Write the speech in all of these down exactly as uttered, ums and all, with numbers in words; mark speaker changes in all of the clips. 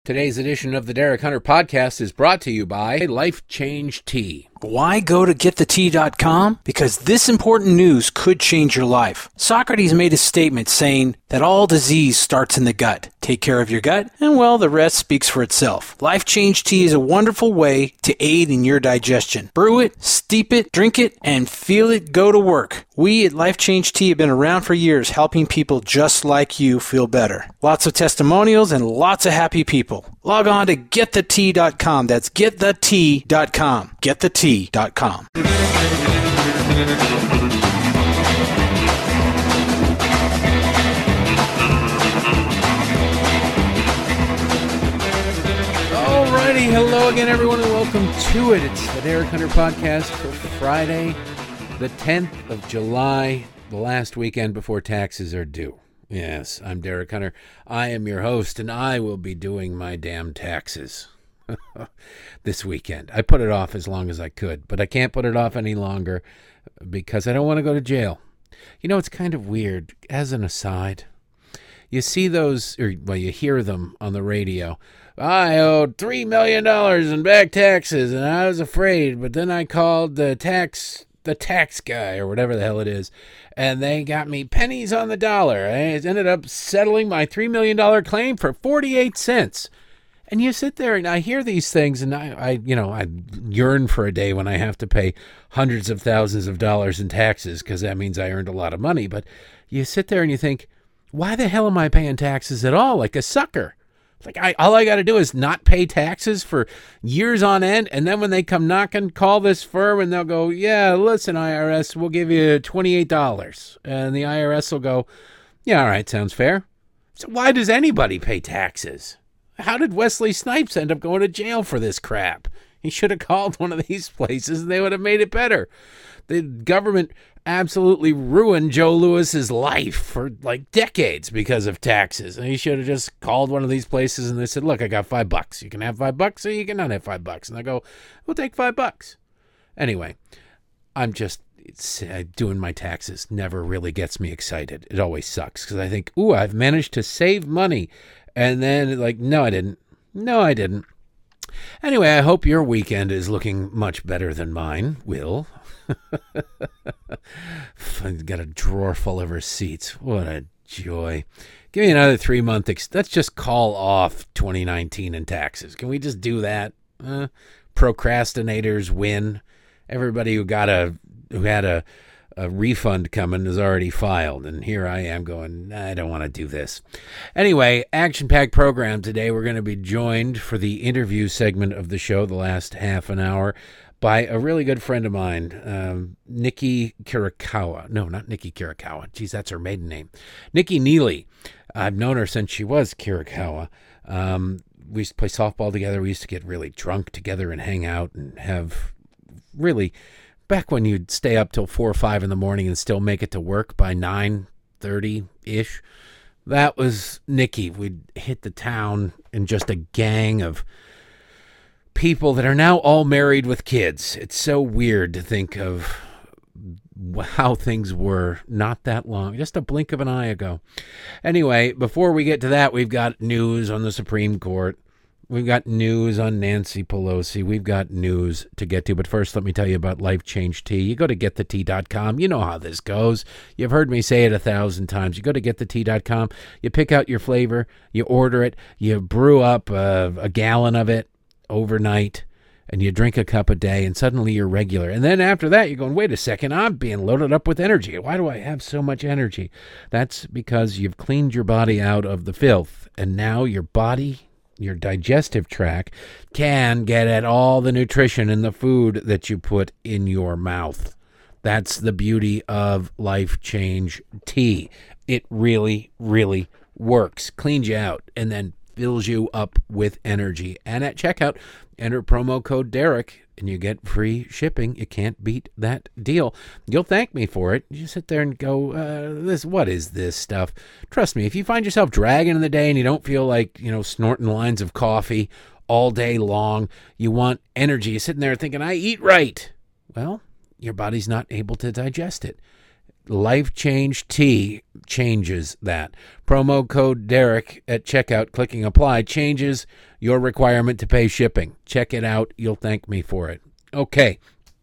Speaker 1: Today's edition of the Derek Hunter Podcast is brought to you by Life Change Tea.
Speaker 2: Why go to get the tea dot com? Because this important news could change your life. Socrates made a statement saying that all disease starts in the gut. Take care of your gut, and well, the rest speaks for itself. Life Change Tea is a wonderful way to aid in your digestion. Brew it, steep it, drink it, and feel it go to work. We at Life Change Tea have been around for years helping people just like you feel better. Lots of testimonials and lots of happy people. Log on to get the tea dot com. That's get the tea dot com. get the tea dot com.
Speaker 1: Alrighty, hello again everyone and welcome to it. It's the Derek Hunter Podcast for Friday, the tenth of July, the last weekend before taxes are due. Yes, I'm Derek Hunter. I am your host and I will be doing my damn taxes this weekend. I put it off as long as I could, but I can't put it off any longer because I don't want to go to jail. You know, it's kind of weird. As an aside, you see those, or well, you hear them on the radio. I owed three million dollars in back taxes, and I was afraid, but then I called the tax the tax guy, or whatever the hell it is, and they got me pennies on the dollar. I ended up settling my three million dollars claim for forty-eight cents. And you sit there and I hear these things and I, I, you know, I yearn for a day when I have to pay hundreds of thousands of dollars in taxes because that means I earned a lot of money. But you sit there and you think, why the hell am I paying taxes at all? Like a sucker. Like I, all I got to do is not pay taxes for years on end. And then when they come knocking, call this firm and they'll go, yeah, listen, I R S, we'll give you twenty-eight dollars. And the I R S will go, yeah, all right, sounds fair. So why does anybody pay taxes? How did Wesley Snipes end up going to jail for this crap? He should have called one of these places and they would have made it better. The government absolutely ruined Joe Lewis's life for like decades because of taxes. And he should have just called one of these places and they said, look, I got five bucks. You can have five bucks or you cannot have five bucks. And I go, we'll take five bucks. Anyway, I'm just it's, uh, doing my taxes never really gets me excited. It always sucks because I think, ooh, I've managed to save money. And then, like, no, I didn't. No, I didn't. Anyway, I hope your weekend is looking much better than mine will. I've got a drawer full of receipts. What a joy. Give me another three-month... Ex- Let's just call off twenty nineteen in taxes. Can we just do that? Uh, procrastinators win. Everybody who got a who had a... a refund coming is already filed, and here I am going, I don't want to do this. Anyway, action-packed program today. We're going to be joined for the interview segment of the show, the last half an hour, by a really good friend of mine, um, Nikki Kirikawa. No, not Nikki Kirikawa. Geez, that's her maiden name. Nikki Neely. I've known her since she was Kirikawa. Um, we used to play softball together. We used to get really drunk together and hang out and have really... Back when you'd stay up till four or five in the morning and still make it to work by nine thirty-ish, that was Nikki. We'd hit the town in just a gang of people that are now all married with kids. It's so weird to think of how things were not that long, just a blink of an eye ago. Anyway, before we get to that, we've got news on the Supreme Court. We've got news on Nancy Pelosi. We've got news to get to. But first, let me tell you about Life Change Tea. You go to get the tea dot com. You know how this goes. You've heard me say it a thousand times. You go to get the tea dot com. You pick out your flavor. You order it. You brew up a, a gallon of it overnight. And you drink a cup a day. And suddenly you're regular. And then after that, you're going, wait a second. I'm being loaded up with energy. Why do I have so much energy? That's because you've cleaned your body out of the filth. And now your body... your digestive tract can get at all the nutrition in the food that you put in your mouth. That's the beauty of Life Change Tea. It really, really works. Cleans you out and then fills you up with energy. And at checkout, enter promo code Derek and you get free shipping. You can't beat that deal. You'll thank me for it. You sit there and go, uh, "This, what is this stuff?" Trust me, if you find yourself dragging in the day and you don't feel like, you know, snorting lines of coffee all day long, you want energy. You're sitting there thinking, I eat right. Well, your body's not able to digest it. Life Change Tea changes that. Promo code Derek at checkout, clicking apply, changes your requirement to pay shipping. Check it out. You'll thank me for it. Okay.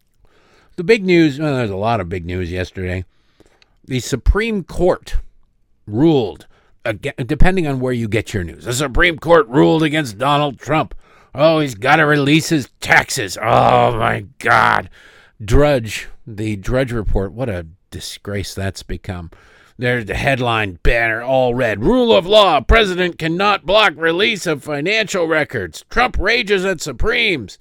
Speaker 1: The big news, well, there's a lot of big news yesterday. The Supreme Court ruled, again, depending on where you get your news, the Supreme Court ruled against Donald Trump. Oh, he's got to release his taxes. Oh, my God. Drudge, the Drudge Report, what a disgrace that's become. There's the headline banner, all red. Rule of law. President cannot block release of financial records. Trump rages at Supremes.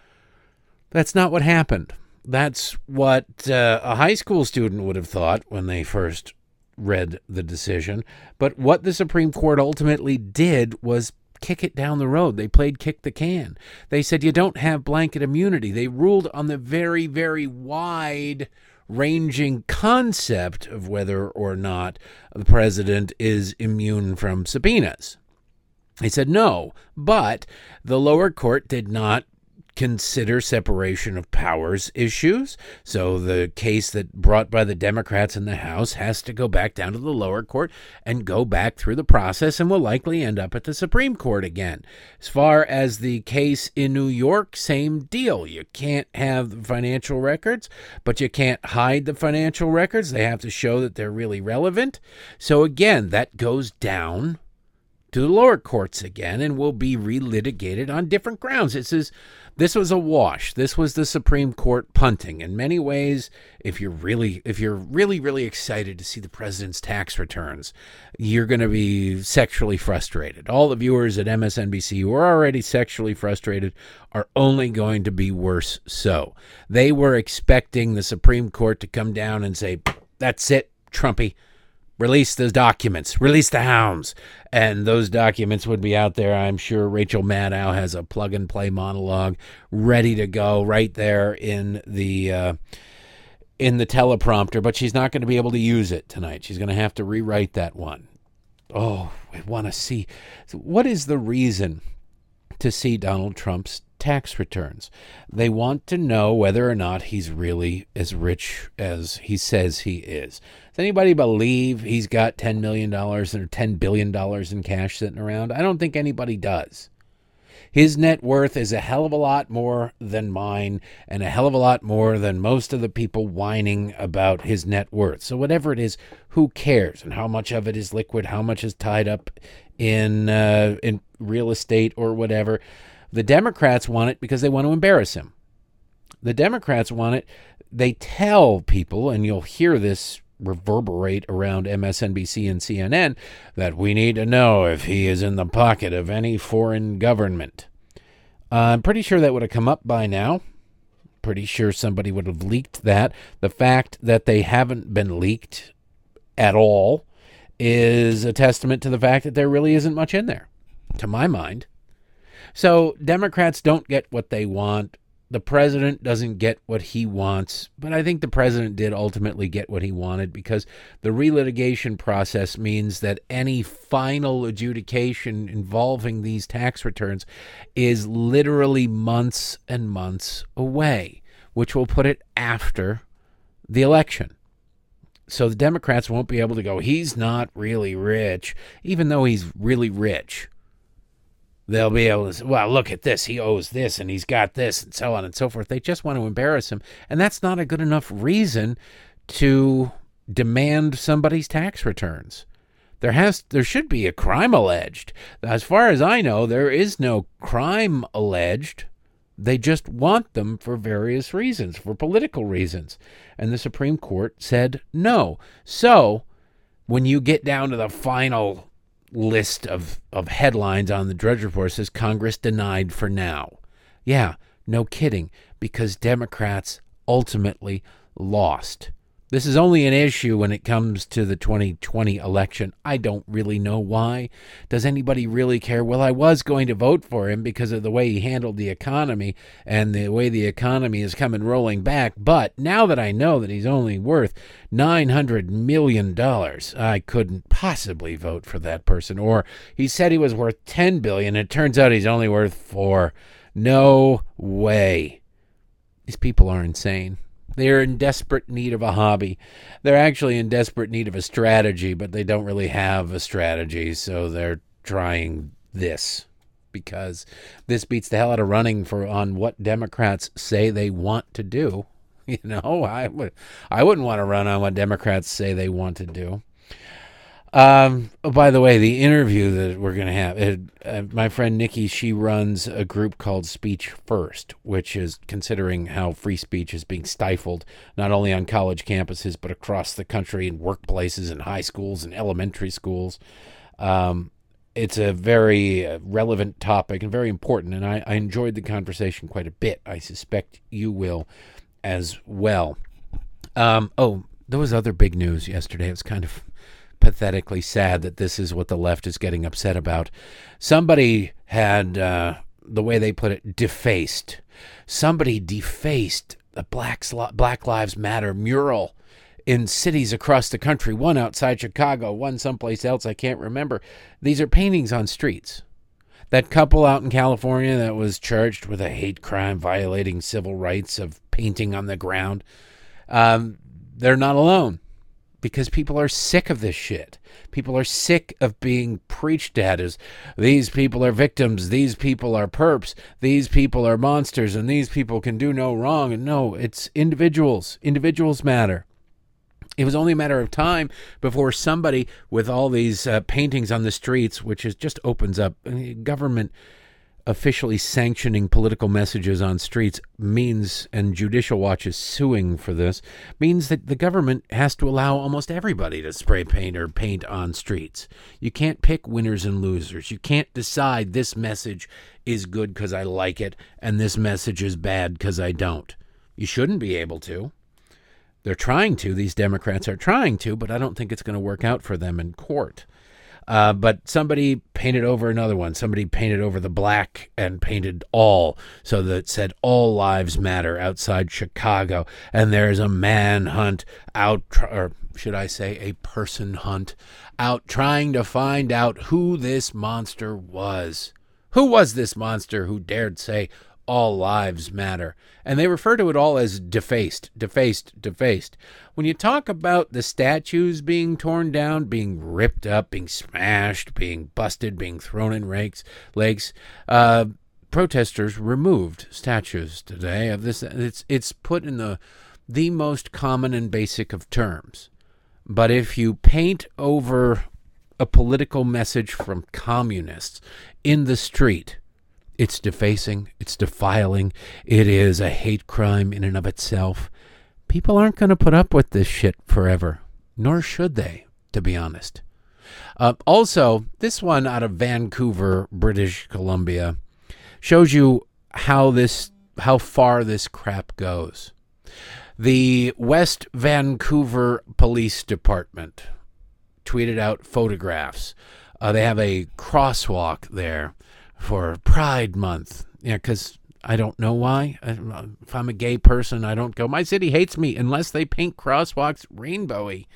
Speaker 1: That's not what happened. That's what uh, a high school student would have thought when they first read the decision. But what the Supreme Court ultimately did was kick it down the road. They played kick the can. They said you don't have blanket immunity. They ruled on the very, very wide ranging concept of whether or not the president is immune from subpoenas. They said no, but the lower court did not consider separation of powers issues. So the case that brought by the Democrats in the House has to go back down to the lower court and go back through the process and will likely end up at the Supreme Court again. As far as the case in New York, same deal. You can't have the financial records, but you can't hide the financial records. They have to show that they're really relevant. So again, that goes down to the lower courts again and will be relitigated on different grounds. This is this was a wash. This was the Supreme Court punting. In many ways, if you're really if you're really really excited to see the president's tax returns, you're going to be sexually frustrated. All the viewers at M S N B C who are already sexually frustrated are only going to be worse so. They were expecting the Supreme Court to come down and say, "That's it, Trumpy. Release those documents. Release the hounds." And those documents would be out there. I'm sure Rachel Maddow has a plug-and-play monologue ready to go right there in the uh, in the teleprompter, but she's not going to be able to use it tonight. She's going to have to rewrite that one. Oh, I want to see. What is the reason to see Donald Trump's tax returns? They want to know whether or not he's really as rich as he says he is. Does anybody believe he's got ten million dollars or ten billion dollars in cash sitting around? I don't think anybody does. His net worth is a hell of a lot more than mine and a hell of a lot more than most of the people whining about his net worth. So whatever it is, who cares? And how much of it is liquid? How much is tied up in uh, in real estate or whatever? The Democrats want it because they want to embarrass him. The Democrats want it. They tell people, and you'll hear this reverberate around M S N B C and C N N, that we need to know if he is in the pocket of any foreign government. Uh, I'm pretty sure that would have come up by now. Pretty sure somebody would have leaked that. The fact that they haven't been leaked at all is a testament to the fact that there really isn't much in there, to my mind. So Democrats don't get what they want. The president doesn't get what he wants, but I think the president did ultimately get what he wanted because the relitigation process means that any final adjudication involving these tax returns is literally months and months away, which will put it after the election. So the Democrats won't be able to go, he's not really rich, even though he's really rich. They'll be able to say, well, look at this. He owes this and he's got this and so on and so forth. They just want to embarrass him. And that's not a good enough reason to demand somebody's tax returns. There has, there should be a crime alleged. As far as I know, there is no crime alleged. They just want them for various reasons, for political reasons. And the Supreme Court said no. So when you get down to the final list of, of headlines on the Drudge Report, says Congress denied for now. Yeah, no kidding, because Democrats ultimately lost. This is only an issue when it comes to the twenty twenty election. I don't really know why. Does anybody really care? Well, I was going to vote for him because of the way he handled the economy and the way the economy is coming rolling back. But now that I know that he's only worth nine hundred million dollars, I couldn't possibly vote for that person. Or he said he was worth ten billion dollars. It turns out he's only worth four. No way. These people are insane. They're in desperate need of a hobby. They're actually in desperate need of a strategy, but they don't really have a strategy, so they're trying this because this beats the hell out of running for on what Democrats say they want to do. You know, I would, I wouldn't want to run on what Democrats say they want to do. Um, oh, by the way, the interview that we're going to have, it, uh, my friend Nikki, she runs a group called Speech First, which is considering how free speech is being stifled, not only on college campuses, but across the country in workplaces and high schools and elementary schools. Um, it's a very uh, relevant topic and very important, and I, I enjoyed the conversation quite a bit. I suspect you will as well. Um, oh, there was other big news yesterday. It was kind of pathetically sad that this is what the left is getting upset about. Somebody had, uh, the way they put it, defaced. Somebody defaced the Black, Black Lives Matter mural in cities across the country, one outside Chicago, one someplace else, I can't remember. These are paintings on streets. That couple out in California that was charged with a hate crime violating civil rights of painting on the ground, um, they're not alone. Because people are sick of this shit. People are sick of being preached at as these people are victims, these people are perps, these people are monsters, and these people can do no wrong. And no, it's individuals. Individuals matter. It was only a matter of time before somebody with all these uh, paintings on the streets, which is just opens up I mean, government officially sanctioning political messages on streets means, and Judicial Watch is suing for this, means that the government has to allow almost everybody to spray paint or paint on streets. You can't pick winners and losers. You can't decide this message is good because I like it and this message is bad because I don't. You shouldn't be able to. They're trying to. These Democrats are trying to, but I don't think it's going to work out for them in court. Uh, but somebody painted over another one. Somebody painted over the black and painted all, so that it said all lives matter outside Chicago. And there's a manhunt out, or should I say a person hunt, out trying to find out who this monster was. Who was this monster who dared say all lives matter? And they refer to it all as defaced, defaced, defaced. When you talk about the statues being torn down, being ripped up, being smashed, being busted, being thrown in rakes, lakes, uh, protesters removed statues today of this. It's it's put in the the most common and basic of terms. But if you paint over a political message from communists in the street, it's defacing, it's defiling, it is a hate crime in and of itself. People aren't going to put up with this shit forever, nor should they, to be honest. Uh, also, this one out of Vancouver, British Columbia, shows you how this, how far this crap goes. The West Vancouver Police Department tweeted out photographs. Uh, they have a crosswalk there for Pride Month. Yeah, because I don't know why. If I'm a gay person, I don't go, my city hates me unless they paint crosswalks rainbowy.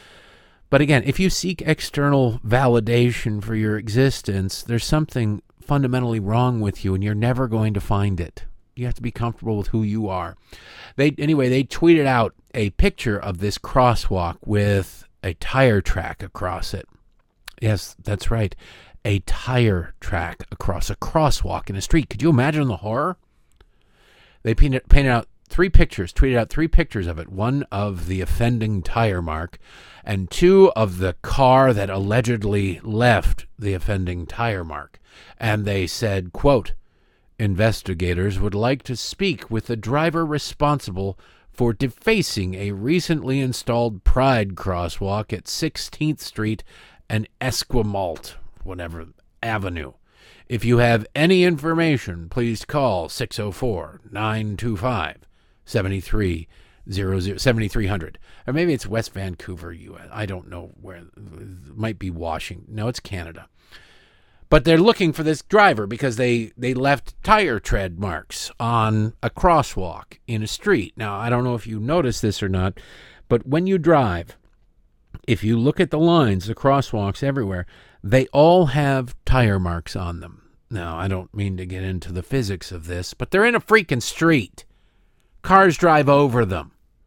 Speaker 1: But again, if you seek external validation for your existence, there's something fundamentally wrong with you and you're never going to find it. You have to be comfortable with who you are. They Anyway, they tweeted out a picture of this crosswalk with a tire track across it. Yes, that's right. A tire track across a crosswalk in a street. Could you imagine the horror? They painted, painted out three pictures, tweeted out three pictures of it. One of the offending tire mark and two of the car that allegedly left the offending tire mark. And they said, quote, investigators would like to speak with the driver responsible for defacing a recently installed Pride crosswalk at sixteenth Street and Esquimalt, whatever avenue. If you have any information, please call six oh four, nine two five, seven three zero zero, seven three hundred. Or maybe it's West Vancouver, U S. I don't know where. It might be Washington. No, it's Canada. But they're looking for this driver because they, they left tire tread marks on a crosswalk in a street. Now, I don't know if you notice this or not, but when you drive, if you look at the lines, the crosswalks everywhere, they all have tire marks on them. Now, I don't mean to get into the physics of this, but they're in a freaking street. Cars drive over them.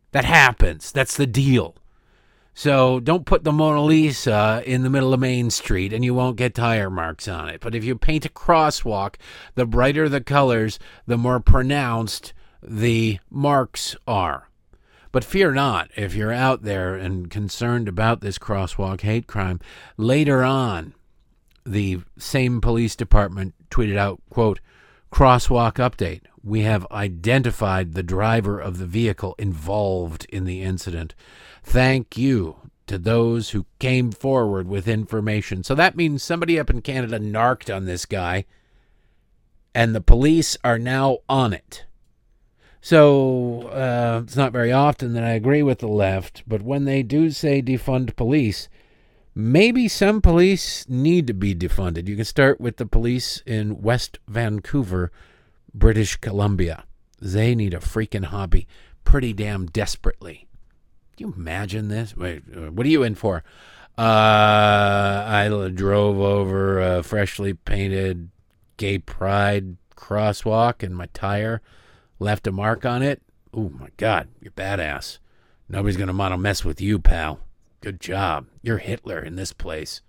Speaker 1: That happens. That's the deal. So don't put the Mona Lisa in the middle of Main Street and you won't get tire marks on it. But if you paint a crosswalk, the brighter the colors, the more pronounced the marks are. But fear not, if you're out there and concerned about this crosswalk hate crime, later on, the same police department tweeted out, quote, crosswalk update. We have identified the driver of the vehicle involved in the incident. Thank you to those who came forward with information. So that means somebody up in Canada narked on this guy, and the police are now on it. So uh, it's not very often that I agree with the left, but when they do say defund police, maybe some police need to be defunded. You can start with the police in West Vancouver, British Columbia. They need a freaking hobby pretty damn desperately. Can you imagine this? Wait, what are you in for? Uh, I drove over a freshly painted gay pride crosswalk and my tire left a mark on it. Oh, my God, you're badass. Nobody's going to want to mess with you, pal. Good job. You're Hitler in this place.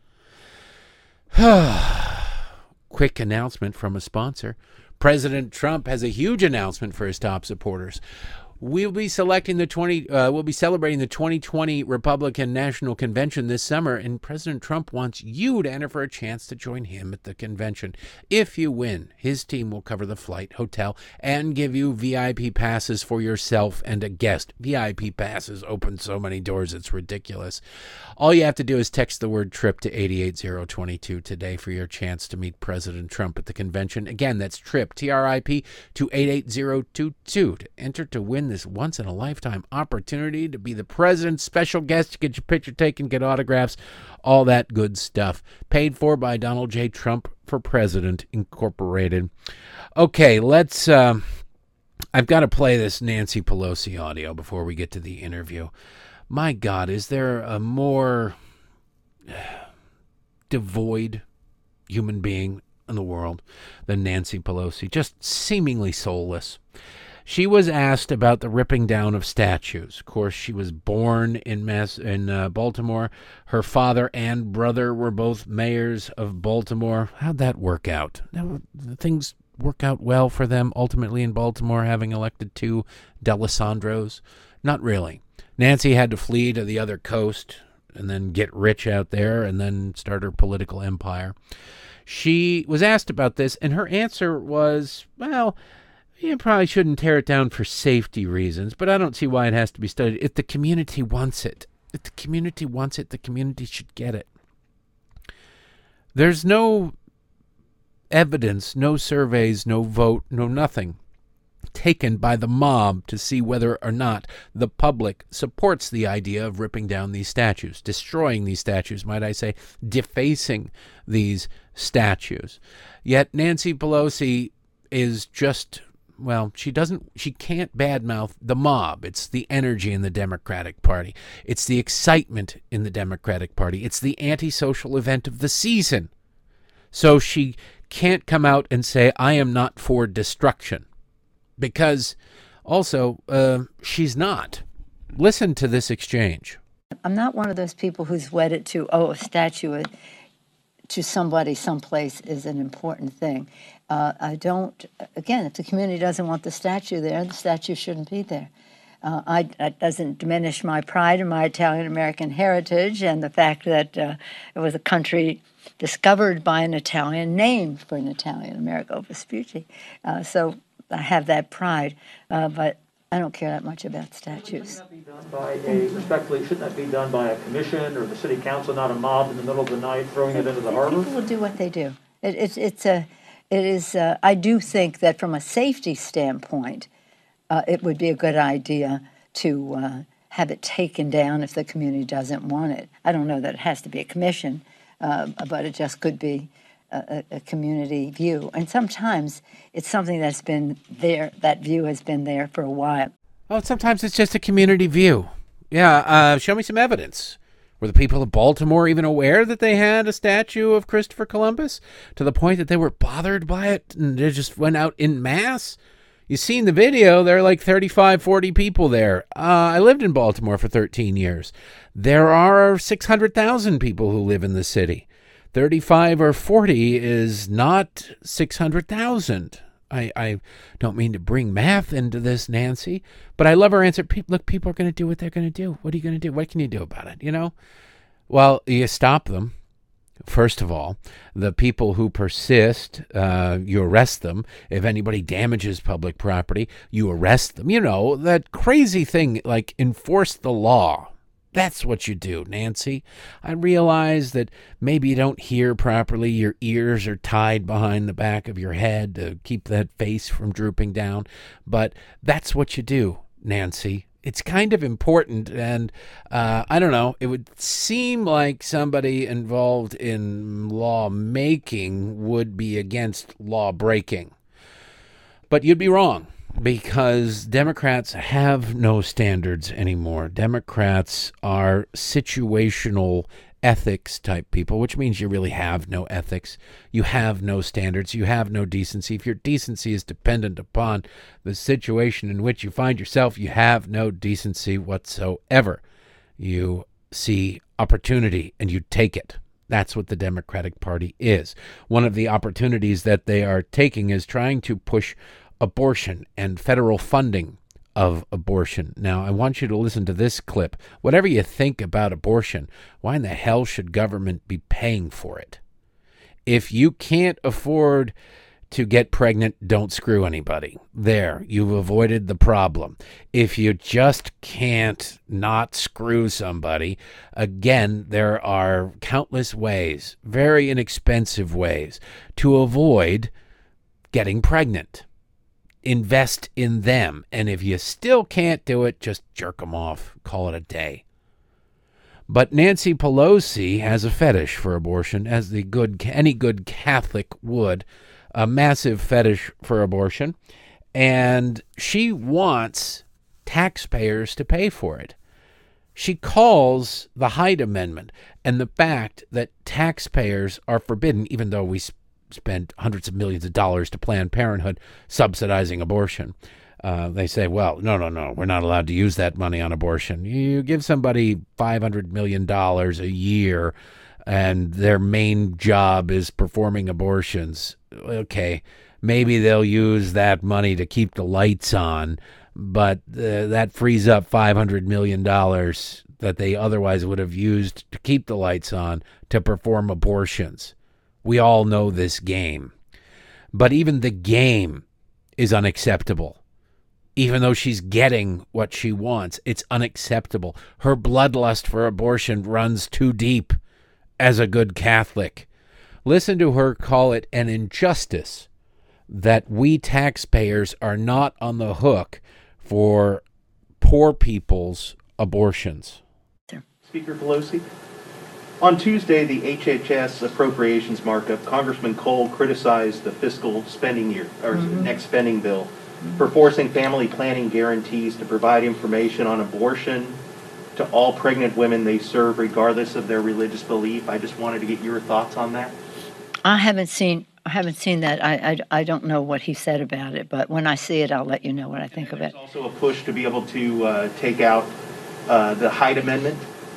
Speaker 1: Quick announcement from a sponsor. President Trump has a huge announcement for his top supporters. We'll be selecting the twenty. Uh, we'll be celebrating the twenty twenty Republican National Convention this summer, and President Trump wants you to enter for a chance to join him at the convention. If you win, his team will cover the flight, hotel, and give you V I P passes for yourself and a guest. V I P passes open so many doors, it's ridiculous. All you have to do is text the word TRIP to eight eight zero two two today for your chance to meet President Trump at the convention. Again, that's TRIP, T R I P, to eight eight zero two two to enter to win this once-in-a-lifetime opportunity to be the president's special guest, to get your picture taken, get autographs, all that good stuff. Paid for by Donald J. Trump for President Incorporated. Okay, let's... Uh, I've got to play this Nancy Pelosi audio before we get to the interview. My God, is there a more devoid human being in the world than Nancy Pelosi? Just seemingly soulless. She was asked about the ripping down of statues. Of course, she was born in Mass in uh, Baltimore. Her father and brother were both mayors of Baltimore. How'd that work out? Now, things work out well for them ultimately in Baltimore, having elected two D'Alessandros? Not really. Nancy had to flee to the other coast and then get rich out there and then start her political empire. She was asked about this, and her answer was, well, you probably shouldn't tear it down for safety reasons, but I don't see why it has to be studied. If the community wants it, if the community wants it, the community should get it. There's no evidence, no surveys, no vote, no nothing taken by the mob to see whether or not the public supports the idea of ripping down these statues, destroying these statues, might I say, defacing these statues. Yet Nancy Pelosi is just... Well, she doesn't, she can't badmouth the mob. It's the energy in the Democratic Party. It's the excitement in the Democratic Party. It's the antisocial event of the season. So she can't come out and say, I am not for destruction. Because also, uh, she's not. Listen to this exchange.
Speaker 3: I'm not one of those people who's wedded to, oh, a statue to somebody someplace is an important thing. Uh, I don't, again, if the community doesn't want the statue there, the statue shouldn't be there. Uh, I, that doesn't diminish my pride in my Italian-American heritage and the fact that uh, it was a country discovered by an Italian, named for an Italian, Amerigo Vespucci. Uh, so I have that pride, uh, but I don't care that much about statues.
Speaker 4: Shouldn't that be done by a, respectfully, shouldn't that be done by a commission or the city council, not a mob in the middle of the night throwing it into the harbor?
Speaker 3: People will do what they do. It, it, it's a... It is. Uh, I do think that from a safety standpoint, uh, it would be a good idea to uh, have it taken down if the community doesn't want it. I don't know that it has to be a commission, uh, but it just could be a, a community view. And sometimes it's something that's been there, that view has been there for a while.
Speaker 1: Oh, sometimes it's just a community view. Yeah, uh, show me some evidence. Were the people of Baltimore even aware that they had a statue of Christopher Columbus to the point that they were bothered by it and they just went out en masse? You seen the video, there are like thirty-five, forty people there. Uh, I lived in Baltimore for thirteen years. There are six hundred thousand people who live in the city. thirty-five or forty is not six hundred thousand. I, I don't mean to bring math into this, Nancy, but I love her answer. People, look, people are going to do what they're going to do. What are you going to do? What can you do about it? You know? Well, you stop them. First of all, the people who persist, uh, you arrest them. If anybody damages public property, you arrest them. You know, that crazy thing, like enforce the law. That's what you do, Nancy. I realize that maybe you don't hear properly. Your ears are tied behind the back of your head to keep that face from drooping down. But that's what you do, Nancy. It's kind of important, and uh, I don't know, it would seem like somebody involved in lawmaking would be against law breaking. But you'd be wrong, because Democrats have no standards anymore. Democrats are situational ethics type people, which means you really have no ethics. You have no standards. You have no decency. If your decency is dependent upon the situation in which you find yourself, you have no decency whatsoever. You see opportunity and you take it. That's what the Democratic Party is. One of the opportunities that they are taking is trying to push abortion and federal funding of abortion. Now, I want you to listen to this clip. Whatever you think about abortion, why in the hell should government be paying for it? If you can't afford to get pregnant, don't screw anybody. There, you've avoided the problem. If you just can't not screw somebody, again, there are countless ways, very inexpensive ways, to avoid getting pregnant. Invest in them. And if you still can't do it, just jerk them off. Call it a day. But Nancy Pelosi has a fetish for abortion, as the good any good Catholic would, a massive fetish for abortion. And she wants taxpayers to pay for it. She calls the Hyde Amendment and the fact that taxpayers are forbidden, even though we spend hundreds of millions of dollars to Planned Parenthood subsidizing abortion. Uh, they say, well, no, no, no, we're not allowed to use that money on abortion. You give somebody five hundred million dollars a year and their main job is performing abortions. Okay, maybe they'll use that money to keep the lights on, but uh, that frees up five hundred million dollars that they otherwise would have used to keep the lights on to perform abortions. We all know this game. But even the game is unacceptable. Even though she's getting what she wants, it's unacceptable. Her bloodlust for abortion runs too deep as a good Catholic. Listen to her call it an injustice that we taxpayers are not on the hook for poor people's abortions.
Speaker 5: Speaker Pelosi, on Tuesday, the H H S appropriations markup, Congressman Cole criticized the fiscal spending year, or mm-hmm. next spending bill, mm-hmm. for forcing family planning guarantees to provide information on abortion to all pregnant women they serve, regardless of their religious belief. I just wanted to get your thoughts on that.
Speaker 3: I haven't seen I haven't seen that. I, I, I don't know what he said about it, but when I see it, I'll let you know what I think of it.
Speaker 5: There's also a push to be able to uh, take out uh, the Hyde Amendment.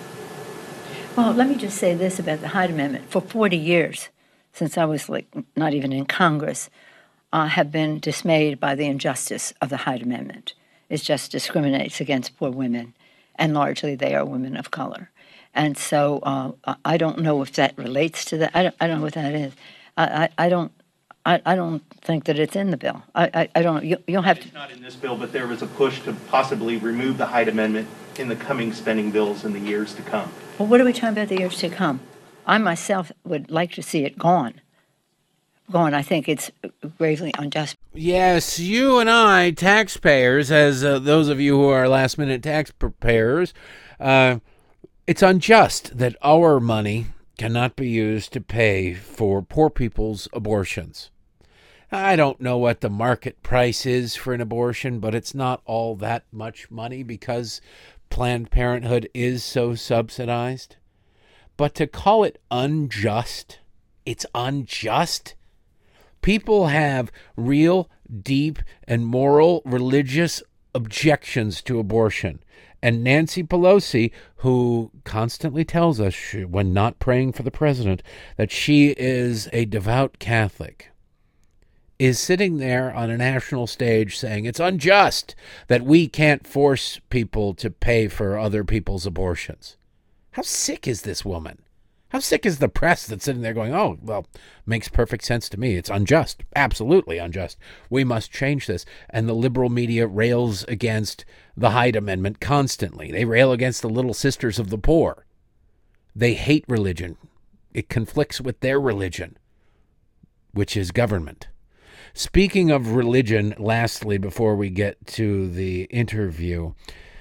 Speaker 3: Well, let me just say this about the Hyde Amendment. For forty years, since I was like not even in Congress, I have been dismayed by the injustice of the Hyde Amendment. It just discriminates against poor women, and largely they are women of color. And so uh, I don't know if that relates to that. I don't, I don't know what that is. I, I, I don't. I, I don't think that it's in the bill. I, I, I don't. You, you'll have to.
Speaker 5: It's not in this bill, but there was a push to possibly remove the Hyde Amendment in the coming spending bills in the years to come.
Speaker 3: Well, what are we talking about the years to come? I myself would like to see it gone. Gone. I think it's gravely unjust.
Speaker 1: Yes, you and I, taxpayers, as uh, those of you who are last-minute tax preparers, uh, it's unjust that our money cannot be used to pay for poor people's abortions. I don't know what the market price is for an abortion, but it's not all that much money because Planned Parenthood is so subsidized. But to call it unjust, it's unjust. People have real, deep, and moral religious objections to abortion. And Nancy Pelosi, who constantly tells us, she, when not praying for the president, that she is a devout Catholic, is sitting there on a national stage saying it's unjust that we can't force people to pay for other people's abortions. How sick is this woman? How sick is the press that's sitting there going, oh, well, makes perfect sense to me. It's unjust. Absolutely unjust. We must change this. And the liberal media rails against the Hyde Amendment constantly. They rail against the Little Sisters of the Poor. They hate religion. It conflicts with their religion, which is government. Speaking of religion, lastly, before we get to the interview,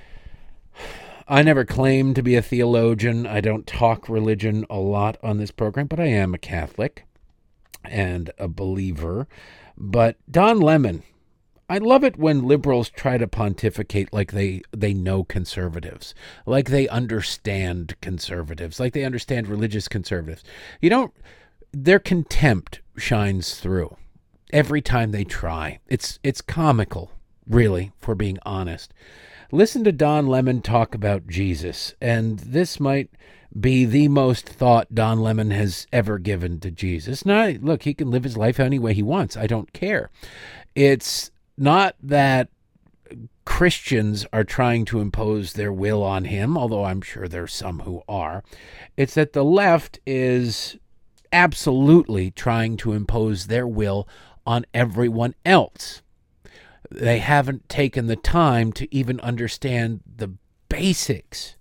Speaker 1: I never claimed to be a theologian. I don't talk religion a lot on this program, but I am a Catholic and a believer. But Don Lemon, I love it when liberals try to pontificate like they, they know conservatives, like they understand conservatives, like they understand religious conservatives. You don't, their contempt shines through every time they try. It's it's comical, really, for being honest. Listen to Don Lemon talk about Jesus, and this might be the most thought Don Lemon has ever given to Jesus. Now, look, he can live his life any way he wants. I don't care. It's not that Christians are trying to impose their will on him, although I'm sure there's some who are. It's that the left is absolutely trying to impose their will on everyone else. They haven't taken the time to even understand the basics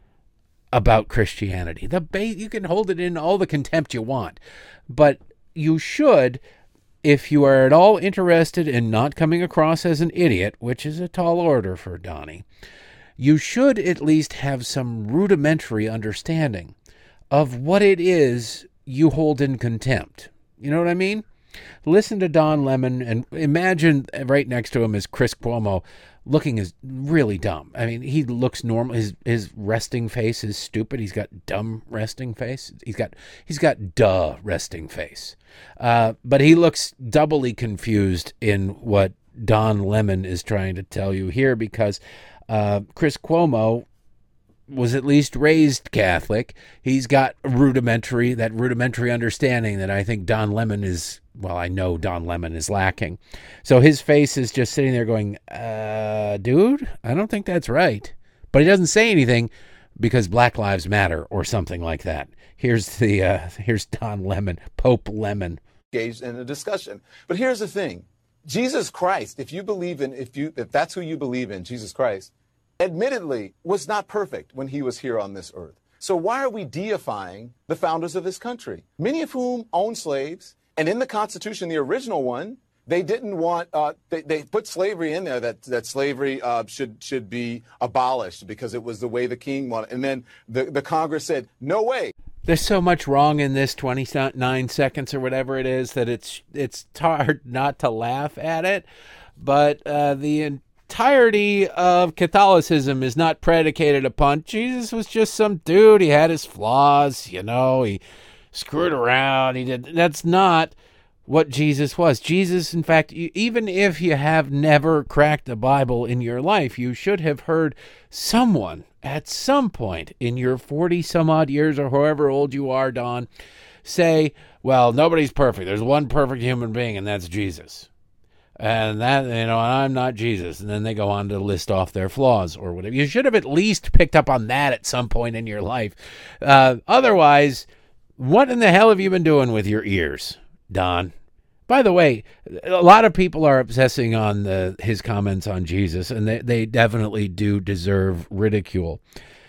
Speaker 1: about Christianity. The ba- you can hold it in all the contempt you want, but you should, if you are at all interested in not coming across as an idiot, which is a tall order for Donnie, you should at least have some rudimentary understanding of what it is you hold in contempt. You know what I mean? Listen to Don Lemon and imagine right next to him is Chris Cuomo looking as really dumb. I mean, he looks normal. His his resting face is stupid. He's got dumb resting face. He's got he's got duh resting face. Uh, but he looks doubly confused in what Don Lemon is trying to tell you here because uh, Chris Cuomo was at least raised Catholic. He's got rudimentary, that rudimentary understanding that I think Don Lemon is, well, I know Don Lemon is lacking. So his face is just sitting there going, uh, dude, I don't think that's right. But he doesn't say anything because Black Lives Matter or something like that. Here's the, uh, here's Don Lemon, Pope Lemon.
Speaker 6: Engaged in a discussion. But here's the thing. Jesus Christ, if you believe in, if you, if that's who you believe in, Jesus Christ, admittedly, was not perfect when he was here on this earth. So why are we deifying the founders of this country, many of whom owned slaves? And in the Constitution, the original one, they didn't want, uh, they, they put slavery in there, that, that slavery uh, should should be abolished because it was the way the king wanted. And then the, the Congress said, no way.
Speaker 1: There's so much wrong in this twenty-nine seconds or whatever it is that it's, it's hard not to laugh at it. But uh, the entirety of Catholicism is not predicated upon Jesus was just some dude. He had his flaws, you know, he screwed around. He did. That's not what Jesus was. Jesus, in fact, even if you have never cracked the Bible in your life, you should have heard someone at some point in your forty some odd years or however old you are, Don, say, well, nobody's perfect. There's one perfect human being, and that's Jesus. And that, you know, I'm not Jesus. And then they go on to list off their flaws or whatever. You should have at least picked up on that at some point in your life. Uh, otherwise, what in the hell have you been doing with your ears, Don? By the way, a lot of people are obsessing on the, his comments on Jesus, and they, they definitely do deserve ridicule.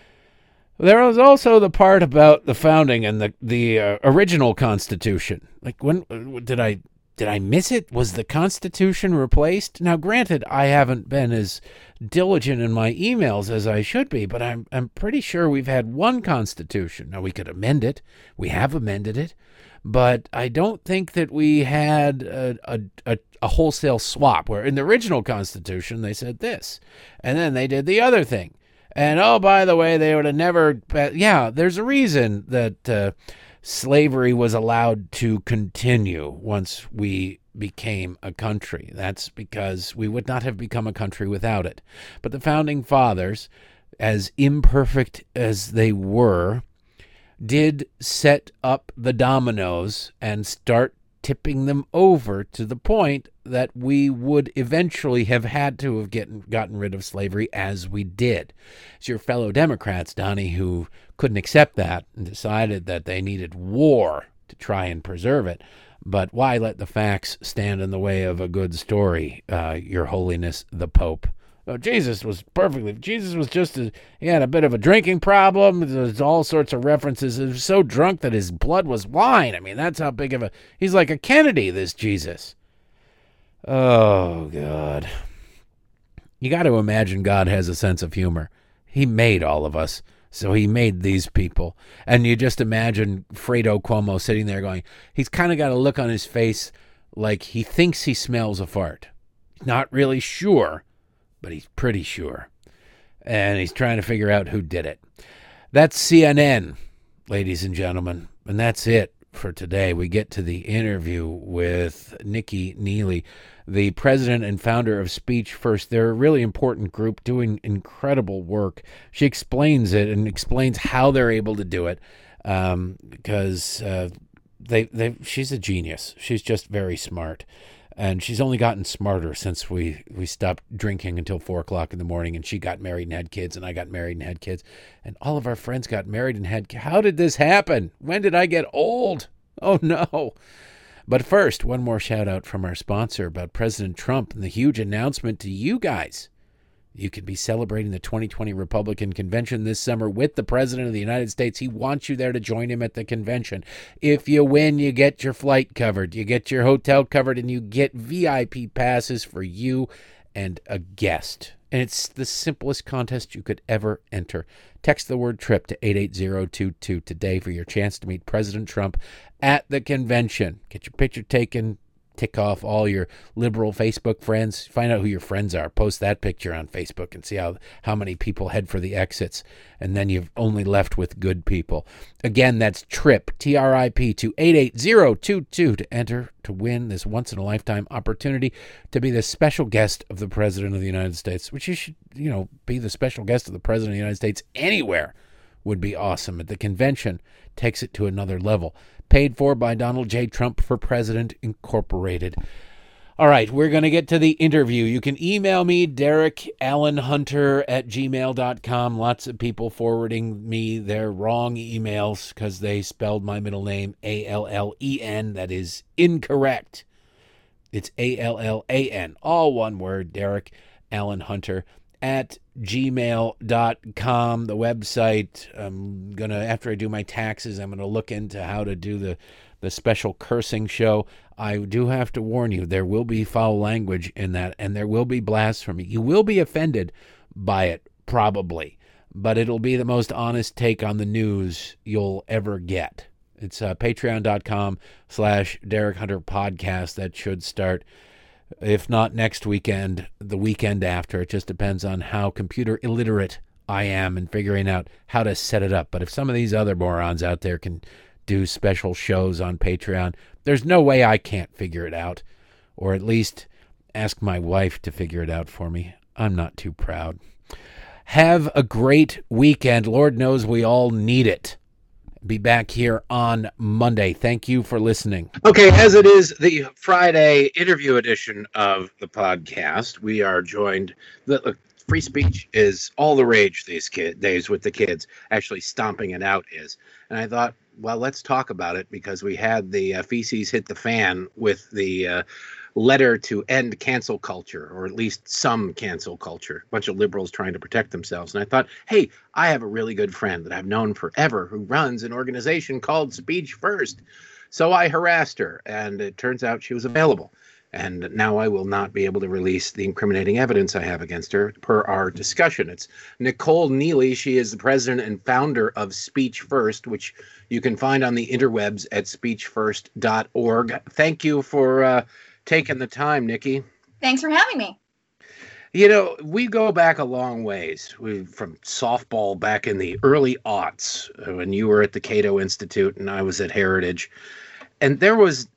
Speaker 1: There was also the part about the founding and the the uh, original Constitution. Like, when did I did I miss it? Was the Constitution replaced? Now, granted, I haven't been as diligent in my emails as I should be, but I'm I'm pretty sure we've had one Constitution. Now, we could amend it. We have amended it. But I don't think that we had a, a, a, a wholesale swap where in the original Constitution they said this, and then they did the other thing. And, oh, by the way, they would have never, yeah, there's a reason that uh, slavery was allowed to continue once we became a country. That's because we would not have become a country without it. But the founding fathers, as imperfect as they were, did set up the dominoes and start tipping them over to the point that we would eventually have had to have gotten, gotten rid of slavery as we did. It's your fellow Democrats, Donnie, who couldn't accept that and decided that they needed war to try and preserve it. But why let the facts stand in the way of a good story, uh, Your Holiness the Pope? Oh, Jesus was perfectly, Jesus was just, a, he had a bit of a drinking problem. There's all sorts of references. He was so drunk that his blood was wine. I mean, that's how big of a, he's like a Kennedy, this Jesus. Oh, God. You got to imagine God has a sense of humor. He made all of us, so he made these people. And you just imagine Fredo Cuomo sitting there going, he's kind of got a look on his face like he thinks he smells a fart. He's not really sure, but he's pretty sure. And he's trying to figure out who did it. That's C N N, ladies and gentlemen. And that's it for today. We get to the interview with Nikki Neely, the president and founder of Speech First. They're a really important group doing incredible work. She explains it and explains how they're able to do it um, because uh, they, they, she's a genius. She's just very smart. And she's only gotten smarter since we, we stopped drinking until four o'clock in the morning, and she got married and had kids, and I got married and had kids, and all of our friends got married and had kids. How did this happen? When did I get old? Oh, no. But first, one more shout out from our sponsor about President Trump and the huge announcement to you guys. You can be celebrating the twenty twenty Republican Convention this summer with the President of the United States. He wants you there to join him at the convention. If you win, you get your flight covered, you get your hotel covered, and you get V I P passes for you and a guest. And it's the simplest contest you could ever enter. Text the word TRIP to eight eight zero two two today for your chance to meet President Trump at the convention. Get your picture taken. Tick off all your liberal Facebook friends. Find out who your friends are. Post that picture on Facebook and see how, how many people head for the exits. And then you've only left with good people. Again, that's TRIP, T R I P, to eight eight zero two two to enter to win this once-in-a-lifetime opportunity to be the special guest of the President of the United States, which you should, you know, be the special guest of the President of the United States anywhere would be awesome. At the convention, takes it to another level. Paid for by Donald J. Trump for President Incorporated. All right, we're going to get to the interview. You can email me, Derek Allen Hunter at gmail dot com. Lots of people forwarding me their wrong emails because they spelled my middle name A L L E N. That is incorrect. It's A L L A N. All one word, Derek Allen Hunter at gmail dot com. The website, I'm going to, after I do my taxes, I'm going to look into how to do the, the special cursing show. I do have to warn you, there will be foul language in that, and there will be blasphemy. You will be offended by it, probably, but it'll be the most honest take on the news you'll ever get. It's uh, patreon dot com slash Derek Hunter podcast. That should start, if not next weekend, the weekend after. It just depends on how computer illiterate I am in figuring out how to set it up. But if some of these other morons out there can do special shows on Patreon, there's no way I can't figure it out, or at least ask my wife to figure it out for me. I'm not too proud. Have a great weekend. Lord knows we all need it. Be back here on Monday. Thank you for listening.
Speaker 2: Okay, as it is the Friday interview edition of the podcast, we are joined. The, look, free speech is all the rage these kid, days with the kids. Actually, stomping it out is. And I thought, well, let's talk about it because we had the uh, feces hit the fan with the uh, letter to end cancel culture, or at least some cancel culture. A bunch of liberals trying to protect themselves. And I thought, hey, I have a really good friend that I've known forever who runs an organization called Speech First. So I harassed her, and it turns out she was available. And now I will not be able to release the incriminating evidence I have against her per our discussion. It's Nicole Neely. She is the president and founder of Speech First, which you can find on the interwebs at speech first dot org. Thank you for uh, taking the time, Nikki.
Speaker 7: Thanks for having me.
Speaker 2: You know, we go back a long ways. We from softball back in the early aughts when you were at the Cato Institute and I was at Heritage. And there was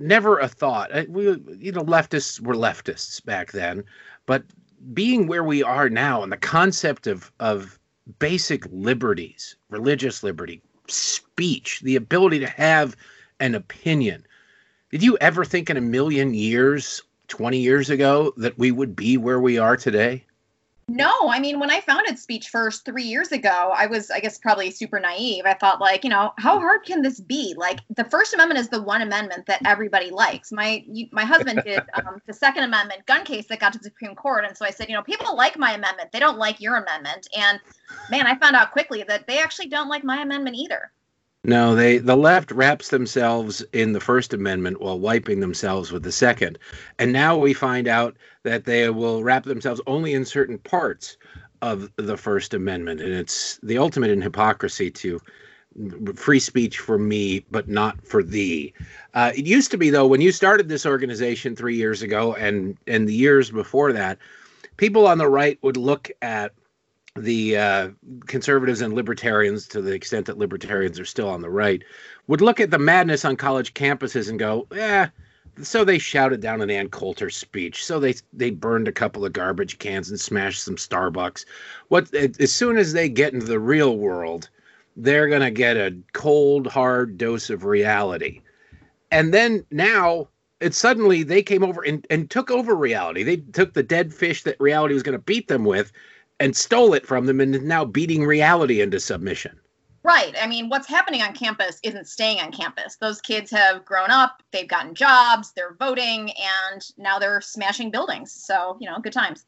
Speaker 1: never a thought. Uh, We, you know, leftists were leftists back then, but being where we are now and the concept of of basic liberties, religious liberty, speech, the ability to have an opinion. Did you ever think in a million years, twenty years ago, that we would be where we are today?
Speaker 7: No, I mean, when I founded Speech First three years ago, I was, I guess, probably super naive. I thought, like, you know, how hard can this be? Like, the First Amendment is the one amendment that everybody likes. My you, my husband did um, the Second Amendment gun case that got to the Supreme Court, and so I said, you know, people like my amendment. They don't like your amendment. And man, I found out quickly that they actually don't like my amendment either.
Speaker 1: No, they the left wraps themselves in the First Amendment while wiping themselves with the Second. And now we find out that they will wrap themselves only in certain parts of the First Amendment. And it's the ultimate in hypocrisy to free speech for me, but not for thee. Uh, it used to be, though, when you started this organization three years ago and, and the years before that, people on the right would look at the uh, conservatives and libertarians, to the extent that libertarians are still on the right, would look at the madness on college campuses and go, eh, so they shouted down an Ann Coulter speech. So they they burned a couple of garbage cans and smashed some Starbucks. What as soon as they get into the real world, they're going to get a cold, hard dose of reality. And then now it's suddenly they came over and, and took over reality. They took the dead fish that reality was going to beat them with and stole it from them and is now beating reality into submission.
Speaker 7: Right. I mean, what's happening on campus isn't staying on campus. Those kids have grown up, they've gotten jobs, they're voting, and now they're smashing buildings. So, you know, good times.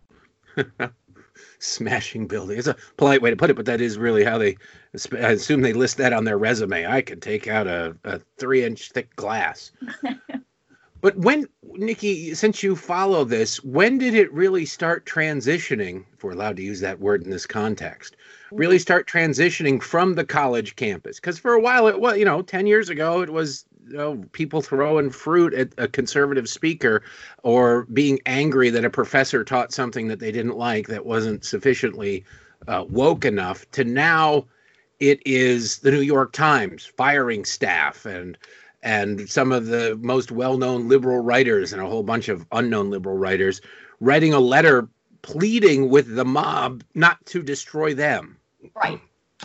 Speaker 1: Smashing buildings. It's a polite way to put it, but that is really how they, I assume they list that on their resume. I could take out a, a three inch thick glass. But when, Nikki, since you follow this, when did it really start transitioning, if we're allowed to use that word in this context, really start transitioning from the college campus? Because for a while, it was, you know, ten years ago, it was, you know, people throwing fruit at a conservative speaker or being angry that a professor taught something that they didn't like that wasn't sufficiently uh, woke enough, to now it is the New York Times firing staff and and some of the most well-known liberal writers and a whole bunch of unknown liberal writers writing a letter pleading with the mob not to destroy them.
Speaker 7: Right.